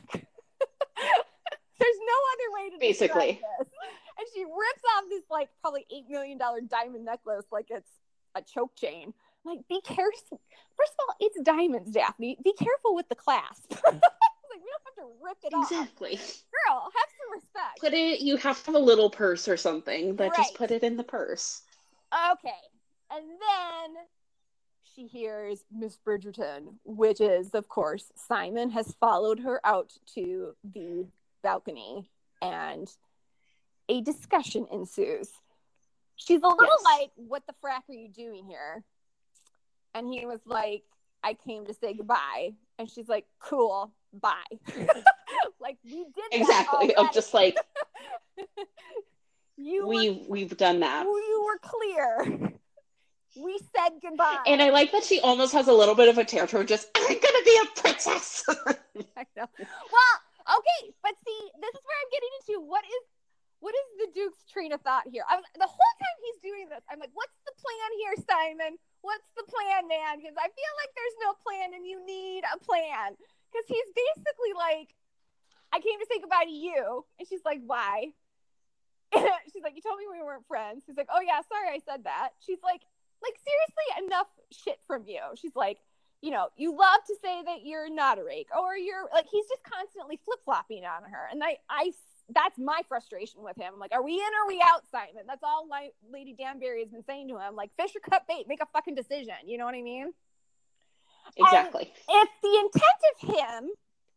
There's no other way to basically describe this. And she rips off this, like, probably eight million dollars diamond necklace like it's a choke chain. I'm like, be careful. First of all, it's diamonds, Daphne. Be careful with the clasp. Like, we don't have to rip it exactly. off. Exactly. Girl, have some respect. Put it, you have to have a little purse or something, but right. just put it in the purse. Okay. And then she hears Miss Bridgerton, which is, of course, Simon has followed her out to the balcony, and a discussion ensues. She's a little yes. like, what the frack are you doing here? And he was like, I came to say goodbye. And she's like, cool, bye. Like, we did that exactly already. Of just like you we were, we've done that. You were clear. We said goodbye. And I like that she almost has a little bit of a tantrum, just, I'm gonna be a princess. I know. Well, okay, but see, this is where I'm getting into what is what is the Duke's train of thought here? I was, the whole time he's doing this, I'm like, what's the plan here, Simon? What's the plan, man? Because I feel like there's no plan and you need a plan. Because he's basically like, I came to say goodbye to you. And she's like, why? She's like, you told me we weren't friends. He's like, oh yeah, sorry I said that. She's like, like, seriously, enough shit from you. She's like, you know, you love to say that you're not a rake, or you're like, he's just constantly flip-flopping on her. And I, I, that's my frustration with him. I'm like, are we in or are we out, Simon? That's all my Lady Danbury has been saying to him. Like, fish or cut bait, make a fucking decision. You know what I mean? Exactly. And if the intent of him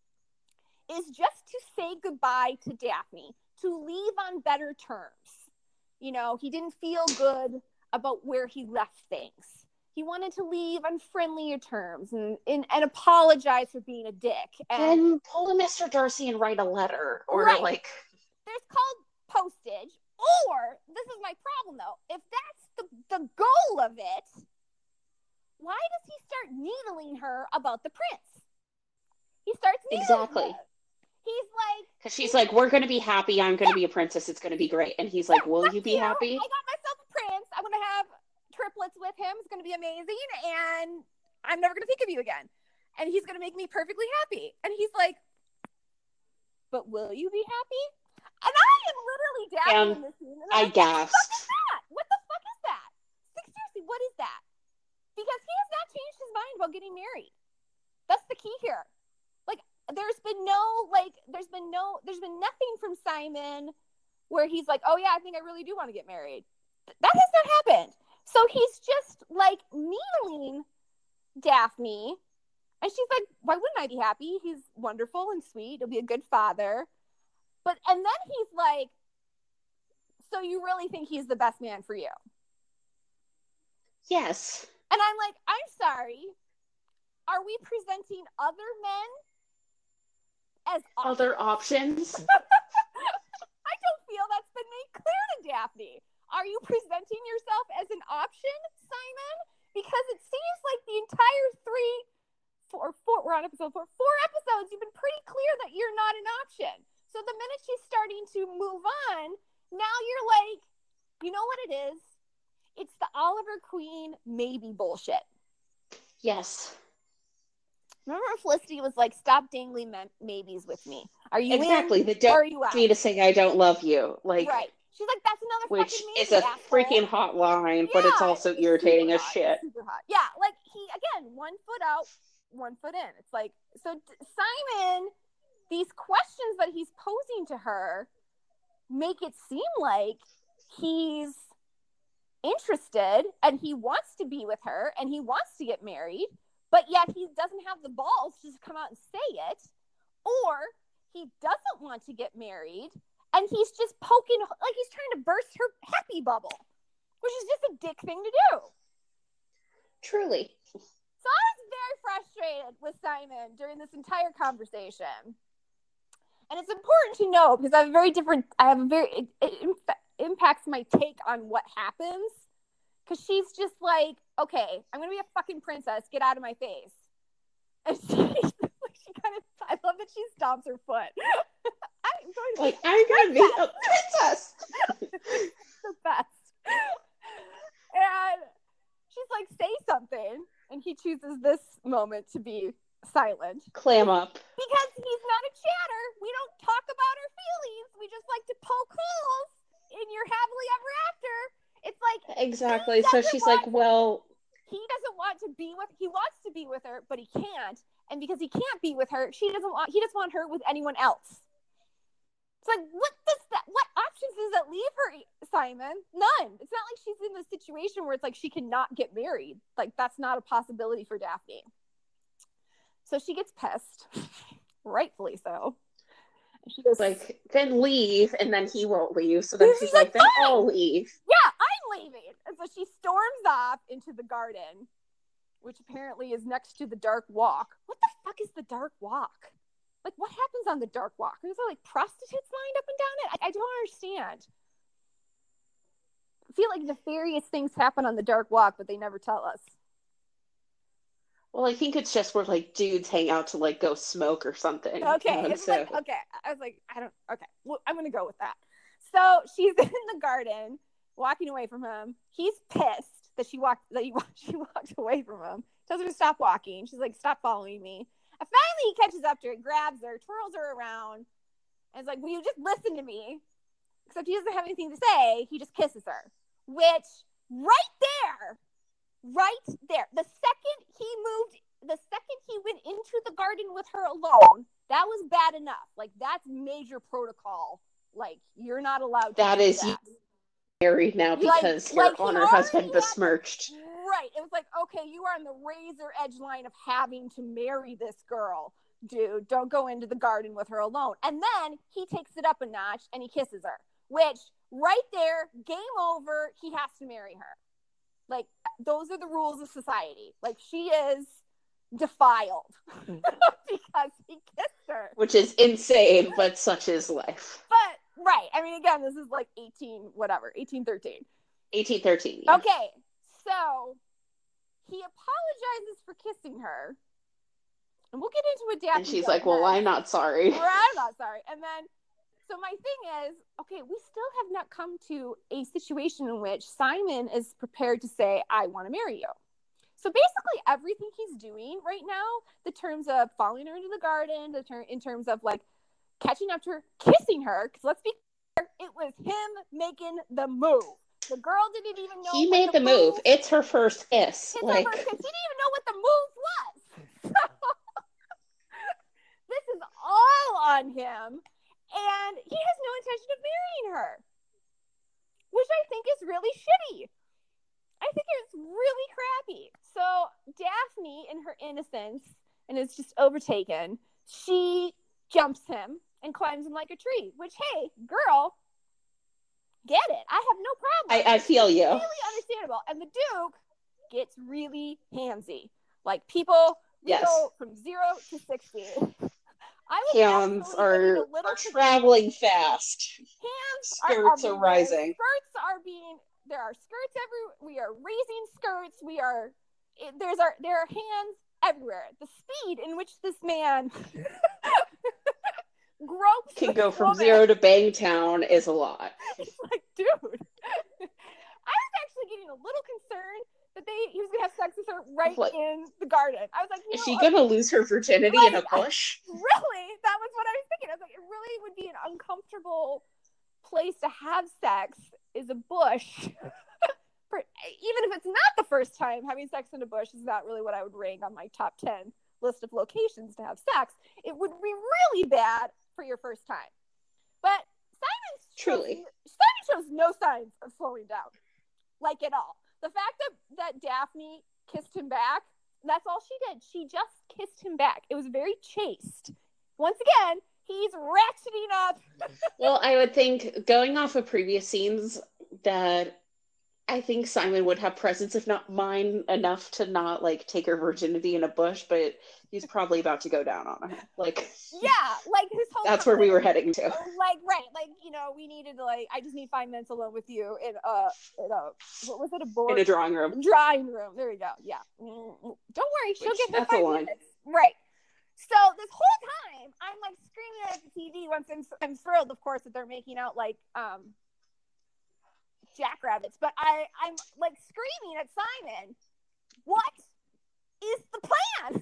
is just to say goodbye to Daphne, to leave on better terms, you know, he didn't feel good about where he left things. He wanted to leave on friendlier terms and, and, and apologize for being a dick. And then pull a Mister Darcy and write a letter. Or right. like... There's called postage. Or, this is my problem though, if that's the, the goal of it, why does he start needling her about the prince? He starts needling Exactly. her. He's like... Because she's like, we're going to be happy. I'm going to yeah. be a princess. It's going to be great. And he's like, will you be you. happy? I got myself a prince. I'm going to have triplets with him. It's going to be amazing. And I'm never going to think of you again. And he's going to make me perfectly happy. And he's like, but will you be happy? And I am literally down um, in this scene. And I like, gasped. What the fuck is that? What the fuck is that? Like, seriously, what is that? Because he has not changed his mind about getting married. That's the key here. Like, there's been no, like, there's been no, there's been nothing from Simon where he's like, oh yeah, I think I really do want to get married. That has not happened. So he's just, like, needling Daphne. And she's like, why wouldn't I be happy? He's wonderful and sweet. He'll be a good father. But, and then he's like, so you really think he's the best man for you? Yes. And I'm like, I'm sorry. are we presenting other men as options? Other options? I don't feel that's been made clear to Daphne. Are you presenting yourself as an option, Simon? Because it seems like the entire three, four, four, we're on episode four, four episodes, you've been pretty clear that you're not an option. So the minute she's starting to move on, now you're like, you know what it is? It's the Oliver Queen maybe bullshit. Yes. Remember when Felicity was like, stop dangling ma- maybes with me. Are you exactly. in, the don't or are you out? Me to say I don't love you. Like, right. She's like, that's another which fucking maybe, is a asshole. freaking hot line, but yeah, it's also it's irritating as hot. shit. It's super hot. Yeah, like he, again, one foot out, one foot in. It's like, so Simon, these questions that he's posing to her make it seem like he's interested and he wants to be with her and he wants to get married, but yet he doesn't have the balls to just come out and say it, or he doesn't want to get married and he's just poking, like he's trying to burst her happy bubble, which is just a dick thing to do. Truly. So I was very frustrated with Simon during this entire conversation. And it's important to know because I have a very different, I have a very, it, it impacts my take on what happens. Because she's just like, okay, I'm going to be a fucking princess. Get out of my face. And she, she kind of, I love that she stomps her foot. I'm going to like, be I'm going to be a princess. the best. And she's like, say something. And he chooses this moment to be silent. Clam up. Because he's not a chatter. We don't talk about our feelings. We just like to poke holes in your happily ever after. It's like, exactly. So she's like, well, he doesn't want to be with, he wants to be with her, but he can't. And because he can't be with her, she doesn't want, he doesn't want her with anyone else. It's like, what does that, what options does that leave her, Simon? None. It's not like she's in this situation where it's like she cannot get married. Like, that's not a possibility for Daphne. So she gets pissed, rightfully so. And she goes like, then leave, and then he won't leave. So then she's, she's like, like, then fine. I'll leave. Yeah, I'm leaving. And so she storms off into the garden, which apparently is next to the Dark Walk. What the fuck is the Dark Walk? Like, what happens on the Dark Walk? Is there like prostitutes lined up and down it? I, I don't understand. I feel like nefarious things happen on the Dark Walk, but they never tell us. Well, I think it's just where, like, dudes hang out to, like, go smoke or something. Okay, um, it's so. like, okay. I was like, I don't, okay. Well, I'm going to go with that. So she's in the garden, walking away from him. He's pissed that she walked, that he, she walked away from him. Tells her to stop walking. She's like, stop following me. And finally he catches up to her, grabs her, twirls her around, and is like, will you just listen to me? Except he doesn't have anything to say. He just kisses her. Which, right there, right there, the second he moved, the second he went into the garden with her alone, that was bad enough. Like, that's major protocol. Like, you're not allowed to that do is that. Married now because like, your like honor has been besmirched. To, right. It was like, okay, you are on the razor edge line of having to marry this girl. Dude, don't go into the garden with her alone. And then he takes it up a notch and he kisses her, which right there, game over. He has to marry her. Like, those are the rules of society. Like, she is defiled because he kissed her. Which is insane, but such is life. But, right. I mean, again, this is like eighteen, whatever, eighteen thirteen. eighteen thirteen. Yeah. Okay. So, he apologizes for kissing her. And we'll get into what Daphne And she's does like, well, next. I'm not sorry. Or, I'm not sorry. And then, so my thing is, okay, we still have not come to a situation in which Simon is prepared to say, I want to marry you. So basically everything he's doing right now, the terms of following her into the garden, the ter- in terms of like catching up to her, kissing her, because let's be clear, it was him making the move. The girl didn't even know He what made the, the move. move. It's her first kiss. It's like... her first kiss. He didn't even know what the move was. So, this is all on him. And he has no intention of marrying her, which I think is really shitty. I think it's really crappy. So Daphne, in her innocence, and is just overtaken, she jumps him and climbs him like a tree, which, hey, girl, get it. I have no problem. I, I feel you. It's really understandable. And the Duke gets really handsy. Like, people We yes. go from zero to sixty. I was Hands are, a little are traveling fast. Hands Skirts are, are, are rising. Skirts are being. There are skirts everywhere. We are raising skirts. We are. It, there's our. There are hands everywhere. The speed in which this man gropes can go from woman. zero to Bangtown is a lot. It's like, dude. I was actually getting a little concerned that they he was gonna have sex with her right like, in the garden. I was like, you is know, she gonna uh, lose her virginity right? in a bush? Really? That was what I was thinking. I was like, it really would be an uncomfortable place to have sex is a bush. For, even if it's not the first time, having sex in a bush is not really what I would rank on my top ten list of locations to have sex. It would be really bad for your first time. But Simon truly shows, Simon shows no signs of slowing down, like at all. The fact that, that Daphne kissed him back, that's all she did. She just kissed him back. It was very chaste. Once again, he's ratcheting up. Well, I would think, going off of previous scenes, that I think Simon would have presence, if not mind, enough to not, like, take her virginity in a bush, but he's probably about to go down on her. Like, yeah, like his whole that's where we were heading to. Like, right, like, you know, we needed to, like, I just need five minutes alone with you in a, in a what was it, a board? In a drawing room. Drawing room, there we go, yeah. Don't worry, she'll Which, get her five minutes. Right. So this whole time, I'm, like, screaming at the T V once I'm, I'm thrilled, of course, that they're making out, like, um, jackrabbits, but I, I'm like screaming at Simon, what is the plan?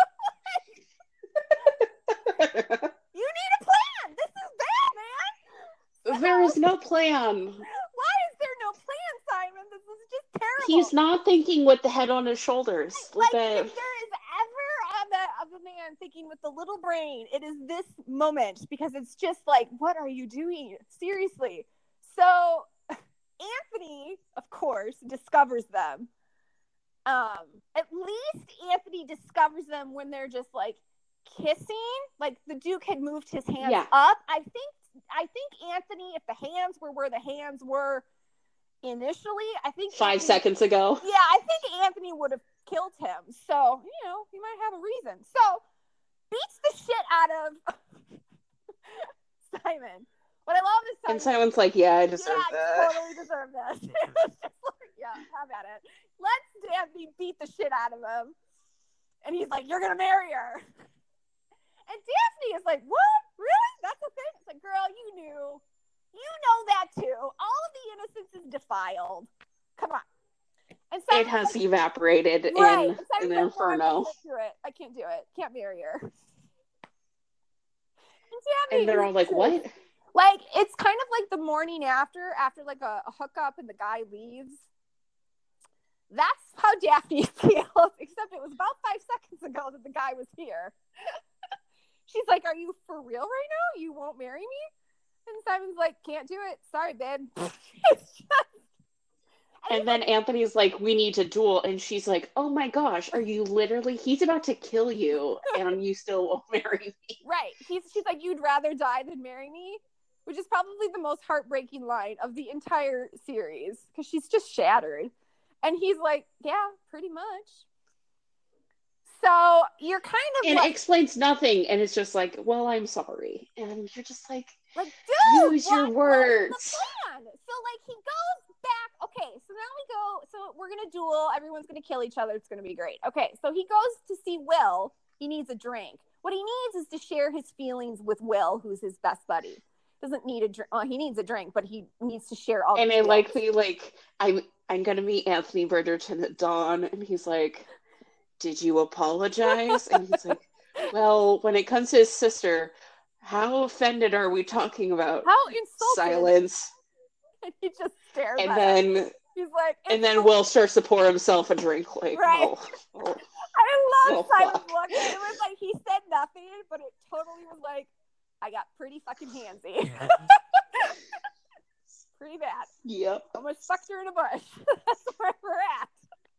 You need a plan. This is bad, man. So, there is no plan. Why is there no plan, Simon? This is just terrible. He's not thinking with the head on his shoulders. Like, the... if there is ever on the of a man thinking with the little brain, it is this moment, because it's just like, what are you doing? Seriously. So Anthony, of course, discovers them. Um, at least Anthony discovers them when they're just like kissing. Like the Duke had moved his hands yeah. up. I think I think Anthony, if the hands were where the hands were initially, I think five Anthony, seconds ago. Yeah, I think Anthony would have killed him. So, you know, he might have a reason. So beats the shit out of Simon. What I love is Simon, and Simon's like, yeah, I deserve yeah, that. I totally deserve this. It was just like, yeah, have at it. Let's Daphne beat the shit out of him. And he's like, you're gonna marry her. And Daphne is like, what? Really? That's a thing? It's like, girl, you knew. You know that too. All of the innocence is defiled. Come on. And it has like, evaporated right. in an inferno. I can't do it. I can't do it. Can't marry her. And, and they're all like, what? Like, it's kind of like the morning after, after like a, a hookup and the guy leaves. That's how Daphne feels, except it was about five seconds ago that the guy was here. She's like, are you for real right now? You won't marry me? And Simon's like, can't do it. Sorry, babe. It's just... And then Anthony's like, we need to duel. And she's like, oh my gosh, are you literally, he's about to kill you and you still won't marry me. Right. He's, she's like, you'd rather die than marry me? Which is probably the most heartbreaking line of the entire series, because she's just shattered. And he's like, yeah, pretty much. So you're kind of and like, it explains nothing, and it's just like, well, I'm sorry. And you're just like, like dude, use what, your words. What's the plan? So like he goes back. Okay, so now we go. So we're gonna duel. Everyone's gonna kill each other. It's gonna be great. Okay, so he goes to see Will. He needs a drink. What he needs is to share his feelings with Will, who's his best buddy. Doesn't need a drink. Well, he needs a drink, but he needs to share all. And the I like the like, I'm I'm gonna meet Anthony Bridgerton at dawn, and he's like, did you apologize? And he's like, well, when it comes to his sister, how offended are we talking about? How insulted? Silence. And he just stares and at then him. He's like, and then Will starts to pour himself a drink. Like, right. oh, oh, I love oh, Simon's look. It was like he said nothing, but it totally was like, I got pretty fucking handsy. Pretty bad. Yep. Almost fucked her in a bush. That's where we're at.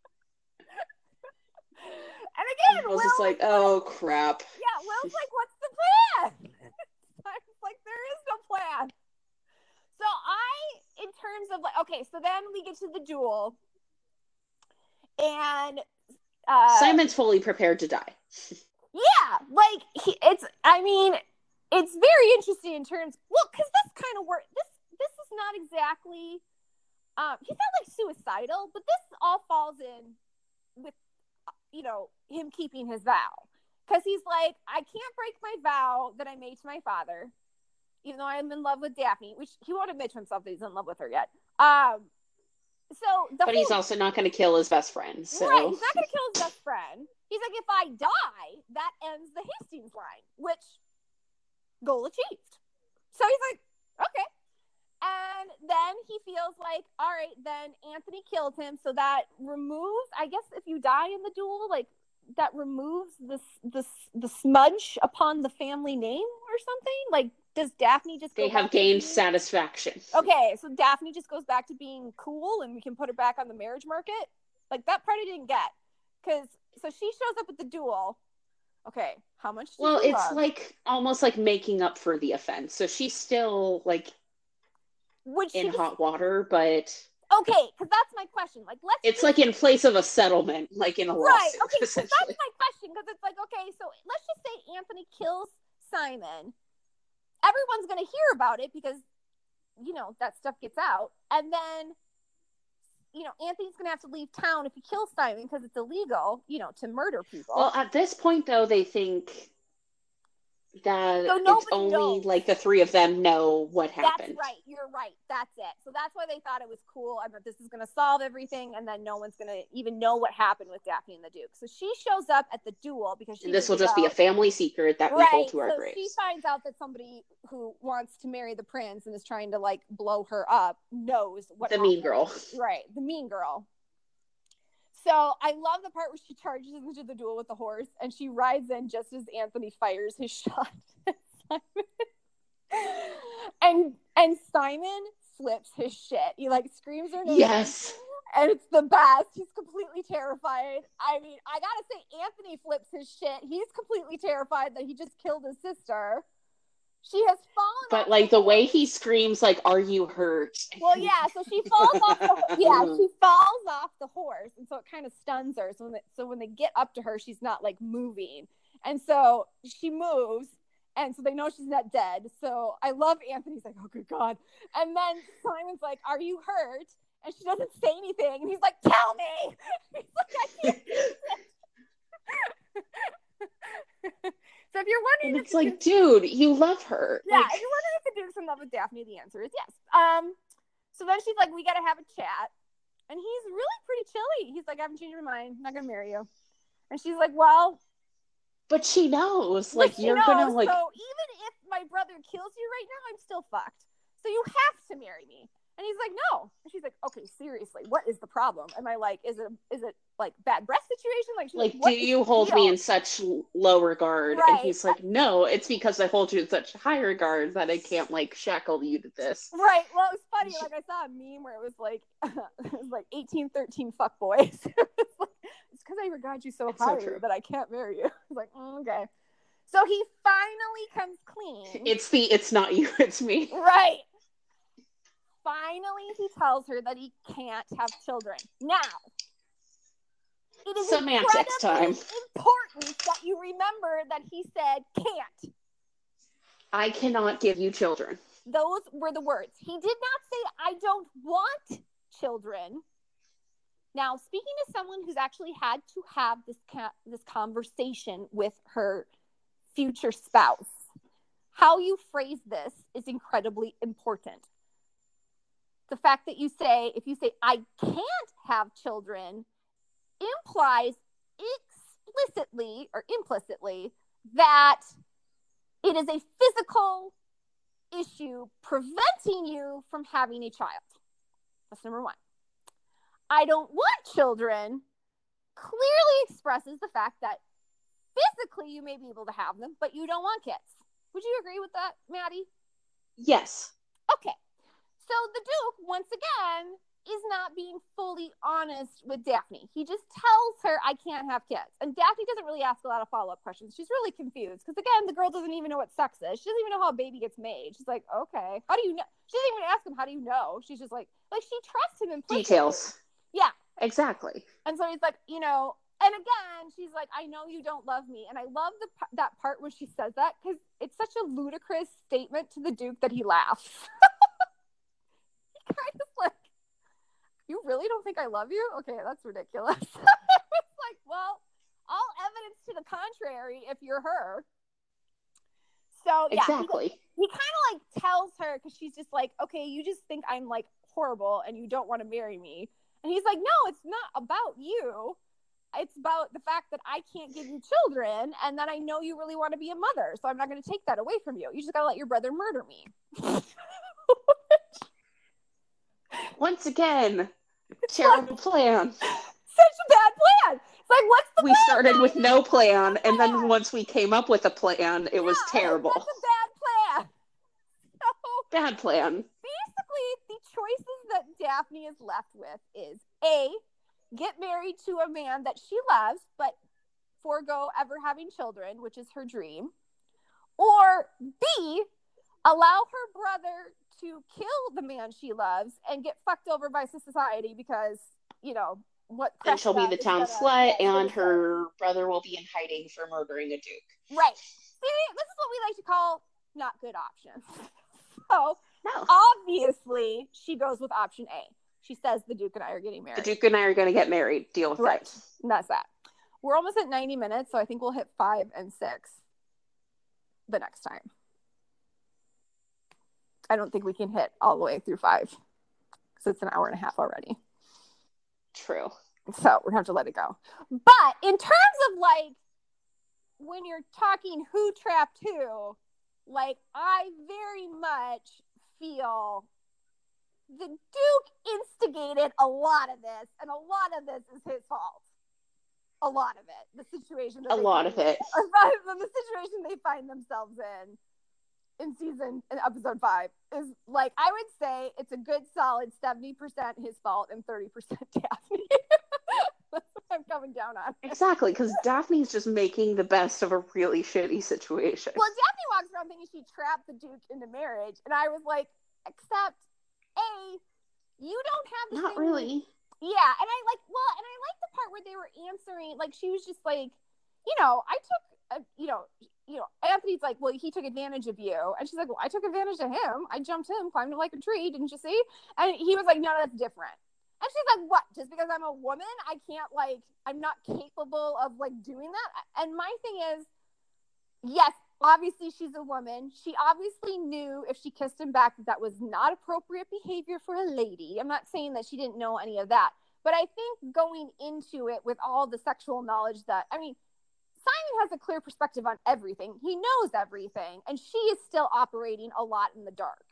And again, Will's Will just like, oh crap. Yeah, Will's like, what's the plan? I was like, there is no plan. So I, in terms of like, okay, so then we get to the duel, and uh, Simon's fully prepared to die. Yeah, like he, it's. I mean, it's very interesting in terms. Well, because this kind of work. This this is not exactly. Um, he's not like suicidal, but this all falls in with, you know, him keeping his vow, because he's like, I can't break my vow that I made to my father, even though I'm in love with Daphne, which he won't admit to himself that he's in love with her yet. Um, so the but whole, he's also not going to kill his best friend. So. Right, he's not going to kill his best friend. He's like, if I die, that ends the Hastings line, which goal achieved. So he's like, okay. And then he feels like, all right, then Anthony killed him. So that removes, I guess, if you die in the duel, like that removes this this the smudge upon the family name or something. Like, does Daphne just go they have back gained to being... satisfaction? Okay, so Daphne just goes back to being cool, and we can put her back on the marriage market. Like, that part I didn't get, because so she shows up at the duel. Okay, how much? Well, it's love? like almost like making up for the offense. So she's still like. Would in just... hot water, but okay, because that's my question. Like, let's. It's just... like in place of a settlement, like in a lawsuit. Right. Okay, so that's my question, because it's like, okay, so let's just say Anthony kills Simon. Everyone's going to hear about it because, you know, that stuff gets out, and then, you know, Anthony's going to have to leave town if he kills Simon because it's illegal, you know, to murder people. Well, at this point, though, they think that so it's only knows. like the three of them know what happened. That's right. You're right. That's it. So that's why they thought it was cool. I thought this is going to solve everything, and then no one's going to even know what happened with Daphne and the Duke. So she shows up at the duel because she. And this will just be a family secret that we right. hold to our so graves. She finds out that somebody who wants to marry the prince and is trying to like blow her up knows what. The happened. mean girl. Right. The mean girl. So I love the part where she charges into the duel with the horse, and she rides in just as Anthony fires his shot. and and Simon flips his shit. He like screams her name. Yes. And it's the best. He's completely terrified. I mean, I gotta say, Anthony flips his shit. He's completely terrified that he just killed his sister. She has fallen. But like the, the way he screams, like, "Are you hurt?" Well, yeah. So she falls off. The, yeah, she falls off the horse, and so it kind of stuns her. So when they, so when they get up to her, she's not like moving, and so she moves. And so they know she's not dead. So I love Anthony's like, oh, good God. And then Simon's like, are you hurt? And she doesn't say anything. And he's like, tell me. He's like, I can't. So if you're wondering. And it's like, dude, you love her. Yeah, like... if you're wondering if the Duke's in love with Daphne, the answer is yes. Um. So then she's like, we got to have a chat. And he's really pretty chilly. He's like, I haven't changed my mind. I'm not going to marry you. And she's like, well. But she knows, like, she you're knows, gonna, like... So even if my brother kills you right now, I'm still fucked. So you have to marry me. And he's like, no. And she's like, okay, seriously, what is the problem? Am I like, is it, is it like bad breath situation? Like, she's like, like do you hold deal? me in such low regard? Right. And he's like, no, it's because I hold you in such high regard that I can't, like, shackle you to this. Right. Well, it was funny. Like, I saw a meme where it was like, it was like eighteen thirteen fuckboys. It's because I regard you so it's highly so that I can't marry you. I was like, oh, okay. So he finally comes clean. It's the, it's not you, it's me. Right. Finally, he tells her that he can't have children. Now, it is semantics time. Important that you remember that he said can't. I cannot give you children. Those were the words. He did not say, I don't want children. Now, speaking as someone who's actually had to have this ca- this conversation with her future spouse, how you phrase this is incredibly important. The fact that you say, if you say, I can't have children, implies explicitly or implicitly that it is a physical issue preventing you from having a child. That's number one. I don't want children clearly expresses the fact that physically you may be able to have them, but you don't want kids. Would you agree with that, Maddie? Yes. Okay. So the Duke, once again, is not being fully honest with Daphne. He just tells her, I can't have kids. And Daphne doesn't really ask a lot of follow-up questions. She's really confused. Because, again, the girl doesn't even know what sex is. She doesn't even know how a baby gets made. She's like, okay. How do you know? She doesn't even ask him, how do you know? She's just like, like, she trusts him implicitly. Details. Yeah. Exactly. And so he's like, you know, And again, she's like, I know you don't love me. And I love the that part where she says that because it's such a ludicrous statement to the Duke that he laughs. He kind of like, you really don't think I love you? Okay, that's ridiculous. It's like, well, all evidence to the contrary if you're her. So, yeah. Exactly. He, he kind of like tells her because she's just like, okay, you just think I'm like horrible and you don't want to marry me. And he's like, no, it's not about you. It's about the fact that I can't give you children and that I know you really want to be a mother. So I'm not going to take that away from you. You just got to let your brother murder me. Once again, terrible plan. Such a bad plan. It's like, what's the We plan, started guys? with no plan, What's the and then plan? once we came up with a plan, it Yeah, was terrible. That's a bad plan. So Bad plan. basically, the choices that Daphne is left with is A, get married to a man that she loves, but forego ever having children, which is her dream. Or B, allow her brother to kill the man she loves and get fucked over by society because, you know, what And she'll be Cressida the is town gonna- slut, yeah, she's and gonna say. her brother will be in hiding for murdering a duke. Right. See, this is what we like to call not good options. So, No. obviously, she goes with option A. She says the Duke and I are getting married. The Duke and I are going to get married. Deal with Right. it. And that's that. We're almost at ninety minutes, so I think we'll hit five and six the next time. I don't think we can hit all the way through five because it's an hour and a half already. True. So we're going to have to let it go. But in terms of like, when you're talking who trapped who, like, I very much feel the Duke instigated a lot of this, and a lot of this is his fault. A lot of it. The situation. That A they lot find, of it. the situation they find themselves in in season, in episode five, is like, I would say it's a good solid seventy percent his fault and thirty percent Daphne. That's what I'm coming down on. Exactly, because Daphne's just making the best of a really shitty situation. Well, Daphne walks around thinking she trapped the Duke into marriage, and I was like, except, A, you don't have the Not same... really. Yeah, and I like, well, and I like the part where they were answering, like, she was just like, you know, I took, a, you know, you know, Anthony's like, well, he took advantage of you. And she's like, well, I took advantage of him. I jumped him, climbed him like a tree, didn't you see? And he was like, no, that's different. And she's like, what? Just because I'm a woman, I can't, like, I'm not capable of, like, doing that? And my thing is, yes, obviously she's a woman. She obviously knew if she kissed him back that that was not appropriate behavior for a lady. I'm not saying that she didn't know any of that. But I think going into it with all the sexual knowledge that, I mean, Simon has a clear perspective on everything. He knows everything. And she is still operating a lot in the dark.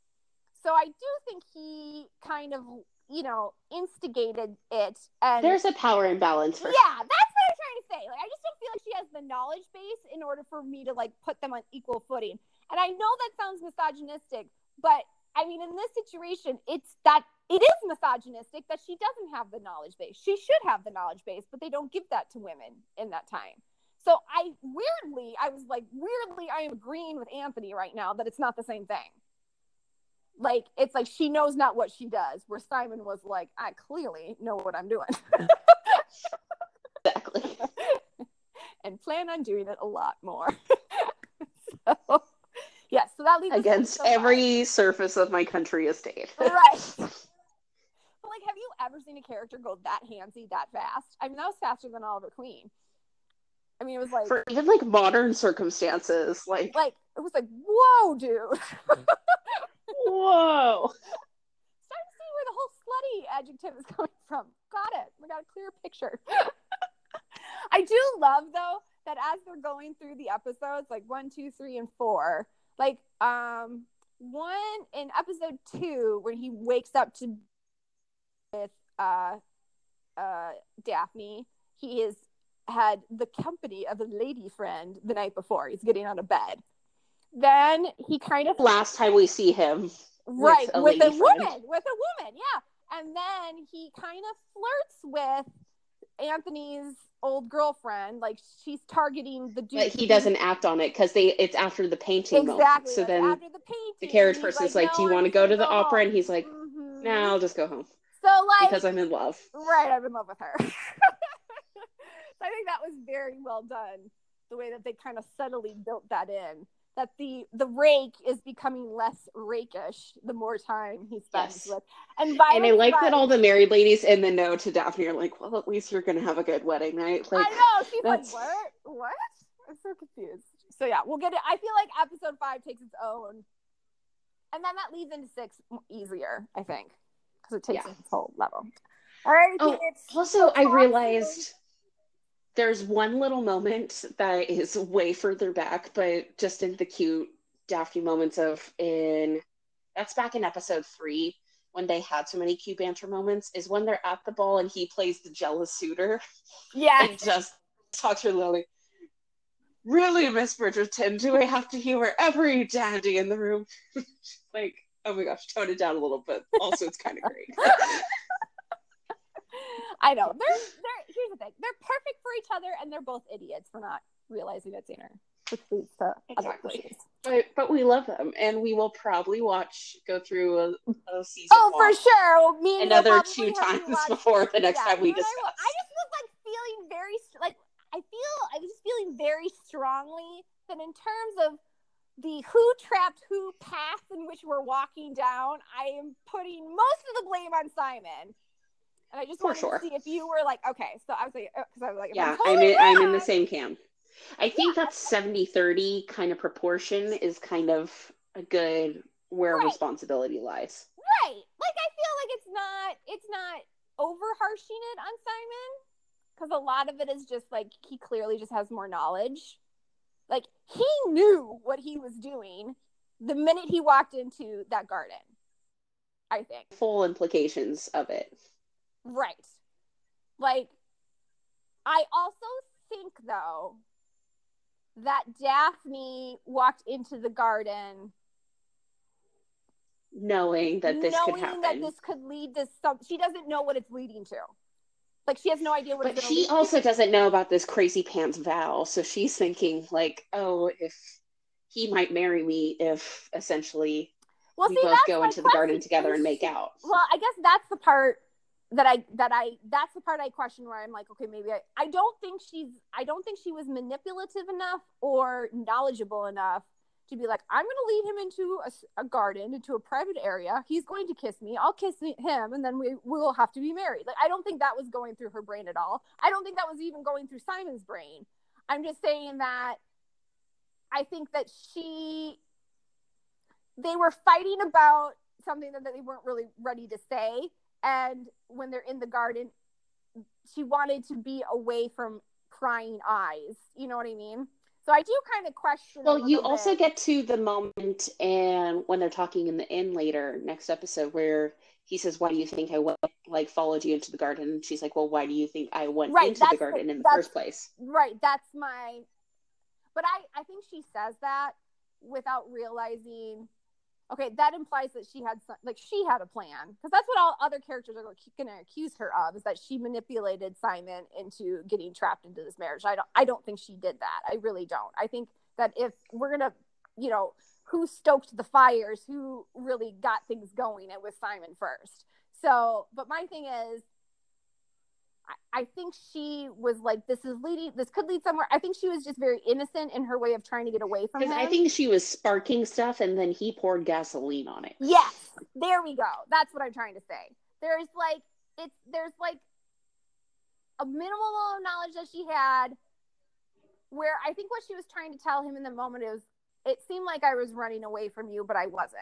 So I do think he kind of, you know, instigated it. And There's a power imbalance for yeah, that's what I'm trying to say. Like, I just don't feel like she has the knowledge base in order for me to, like, put them on equal footing. And I know that sounds misogynistic, but I mean, in this situation, it's that it is misogynistic that she doesn't have the knowledge base. She should have the knowledge base, but they don't give that to women in that time. So I weirdly, I was like, weirdly, I am agreeing with Anthony right now that it's not the same thing. Like, it's like she knows not what she does, where Simon was like, I clearly know what I'm doing. Exactly. And plan on doing it a lot more. So, yes, so that leads us Against to every surface of my country estate. right. But, like, have you ever seen a character go that handsy that fast? I mean, that was faster than Oliver Queen. I mean, it was like, For even, like, modern circumstances, like, like it was like, whoa, dude. whoa. Starting to see where the whole slutty adjective is coming from. Got it. We got a clear picture. I do love, though, that as they're going through the episodes, like one, two, three, and four, like um, one in episode two, when he wakes up to with uh, uh, Daphne, he has had the company of a lady friend the night before. He's getting out of bed. Then he kind of Last time we see him. right with a, with a lady friend. woman, with a woman, yeah. And then he kind of flirts with Anthony's old girlfriend, like she's targeting the dude. But he doesn't act on it because they it's after the painting exactly. moment. So like then after the painting, the carriage he's person's like, like, no, do you I'm want to just go gonna to the go opera? home. And he's like, mm-hmm. no, I'll just go home. So like, Because I'm in love. right, I'm in love with her. I think that was very well done. The way that they kind of subtly built that in. That the the rake is becoming less rakish the more time he spends Yes. with. And, and I like that all the married ladies in the know to Daphne are like, well, at least you're going to have a good wedding night. Like, I know. She's that's... like, what? What? I'm so confused. So yeah, we'll get it. I feel like episode five takes its own. And then that leads into six easier, I think. Because it takes Yeah. its whole level. All right. Oh, also, I realized there's one little moment that is way further back, but just in the cute Daphne moments of in that's back in episode three when they had so many cute banter moments is when they're at the ball and he plays the jealous suitor. Yeah. And just talks to Lily. Really, Miss Bridgerton, do I have to humor every dandy in the room? Like, oh my gosh, tone it down a little bit. Also, it's kind of great. I know. They're they're here's the thing. They're perfect for each other and they're both idiots for not realizing it sooner. Which leads to exactly. other issues. But but we love them and we will probably watch go through a, a season. Oh, for sure. Me and another two times before the next yeah, time we you and discuss. I, will, I just was like feeling very like I feel I was just feeling very strongly that in terms of the who trapped who path in which we're walking down, I am putting most of the blame on Simon. And I just For wanted sure. to see if you were like, okay, so I was like, because I was like, yeah, I'm, totally I'm, in, wrong, I'm in the same camp. I think yeah, that seventy thirty kind of proportion is kind of a good where right. responsibility lies. Right. Like, I feel like it's not, it's not over harshing it on Simon. Because a lot of it is just like, he clearly just has more knowledge. Like, he knew what he was doing the minute he walked into that garden. I think. Full implications of it. Right. Like, I also think, though, that Daphne walked into the garden knowing that this knowing could happen. that this could lead to some. She doesn't know what it's leading to. Like, she has no idea what but it's going to lead she also to. doesn't know about this crazy pants vow, so she's thinking, like, oh, if he might marry me if, essentially, well, we see, both go into the garden together and make she, out. Well, I guess that's the part that I that I that's the part I question where I'm like, okay, maybe I I don't think she's I don't think she was manipulative enough or knowledgeable enough to be like, I'm going to lead him into a, a garden, into a private area. He's going to kiss me. I'll kiss him, and then we will have to be married. Like, I don't think that was going through her brain at all. I don't think that was even going through Simon's brain. I'm just saying that I think that she, they were fighting about something that they weren't really ready to say. And when they're in the garden, she wanted to be away from prying eyes. You know what I mean? So I do kind of question. Well, you also bit. get to the moment and when they're talking in the inn later, next episode, where he says, "Why do you think I went, like followed you into the garden?" And she's like, "Well, why do you think I went right, into the garden the, in the first place?" Right. That's my. But I, I think she says that without realizing. Okay, that implies that she had some, like she had a plan, because that's what all other characters are going to accuse her of, is that she manipulated Simon into getting trapped into this marriage. I don't I don't think she did that. I really don't. I think that if we're going to, you know, who stoked the fires, who really got things going, it was Simon first. So, but my thing is, I think she was like, this is leading, this could lead somewhere. I think she was just very innocent in her way of trying to get away from him. I think she was sparking stuff and then he poured gasoline on it. Yes, there we go. That's what I'm trying to say. There's like, it's, there's like a minimal amount of knowledge that she had, where I think what she was trying to tell him in the moment is, it seemed like I was running away from you, but I wasn't.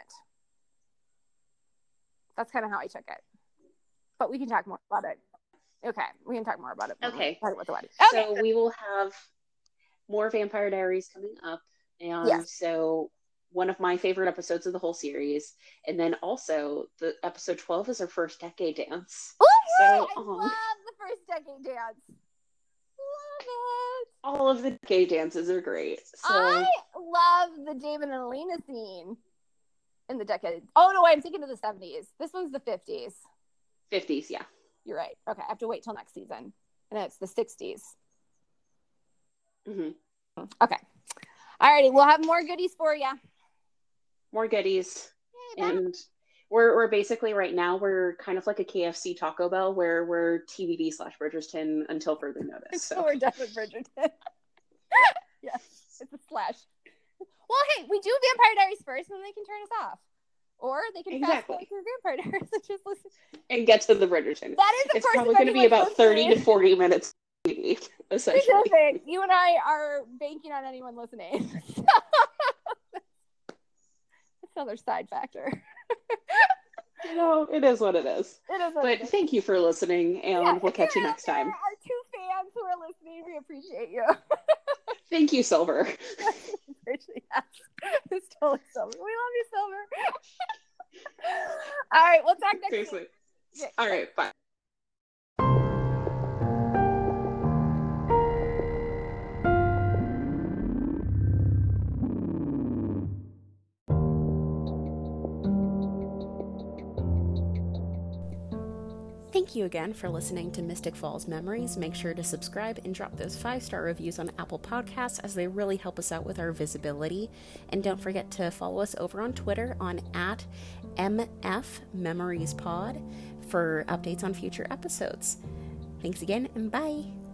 That's kind of how I took it. But we can talk more about it. Okay, we can talk more about it. Okay. Talk about the wedding. Okay. So we will have more Vampire Diaries coming up. And yes. So one of my favorite episodes of the whole series. And then also the episode twelve is our first decade dance. Ooh, so, I um, love the first decade dance. Love it. All of the decade dances are great. So I love the David and Elena scene in the decade. Oh, no, I'm thinking of the seventies. This one's the fifties. fifties, yeah. You're right. Okay, I have to wait till next season. And it's the sixties. Mm-hmm. Okay. Alrighty, we'll have more goodies for you. More goodies. Hey, and We're we're basically right now we're kind of like a K F C Taco Bell where we're T B D slash Bridgerton until further notice. So So we're done with Bridgerton. Yes, it's a slash. Well, hey, we do Vampire Diaries first, and then they can turn us off, or they can fast Exactly. forward through Vampire Diaries and just listen. and get to the Bridgerton. That is, of It's course, probably if going to be anyone about thirty to listening. forty minutes, maybe, essentially. Specific. You and I are banking on anyone listening. That's another side factor. You know, it is what it is. It is what But it is. thank you for listening, and Yeah, we'll if catch you you're out next there, time. Our two fans who are listening, we appreciate you. Thank you, Silver. Appreciate yes. It's totally Silver. We love you, Silver. All right, we'll talk next Seriously. week. Okay. All right, bye. Thank you again for listening to Mystic Falls Memories. Make sure to subscribe and drop those five-star reviews on Apple Podcasts as they really help us out with our visibility. And don't forget to follow us over on Twitter on at M F Memories Pod for updates on future episodes. Thanks again, and bye!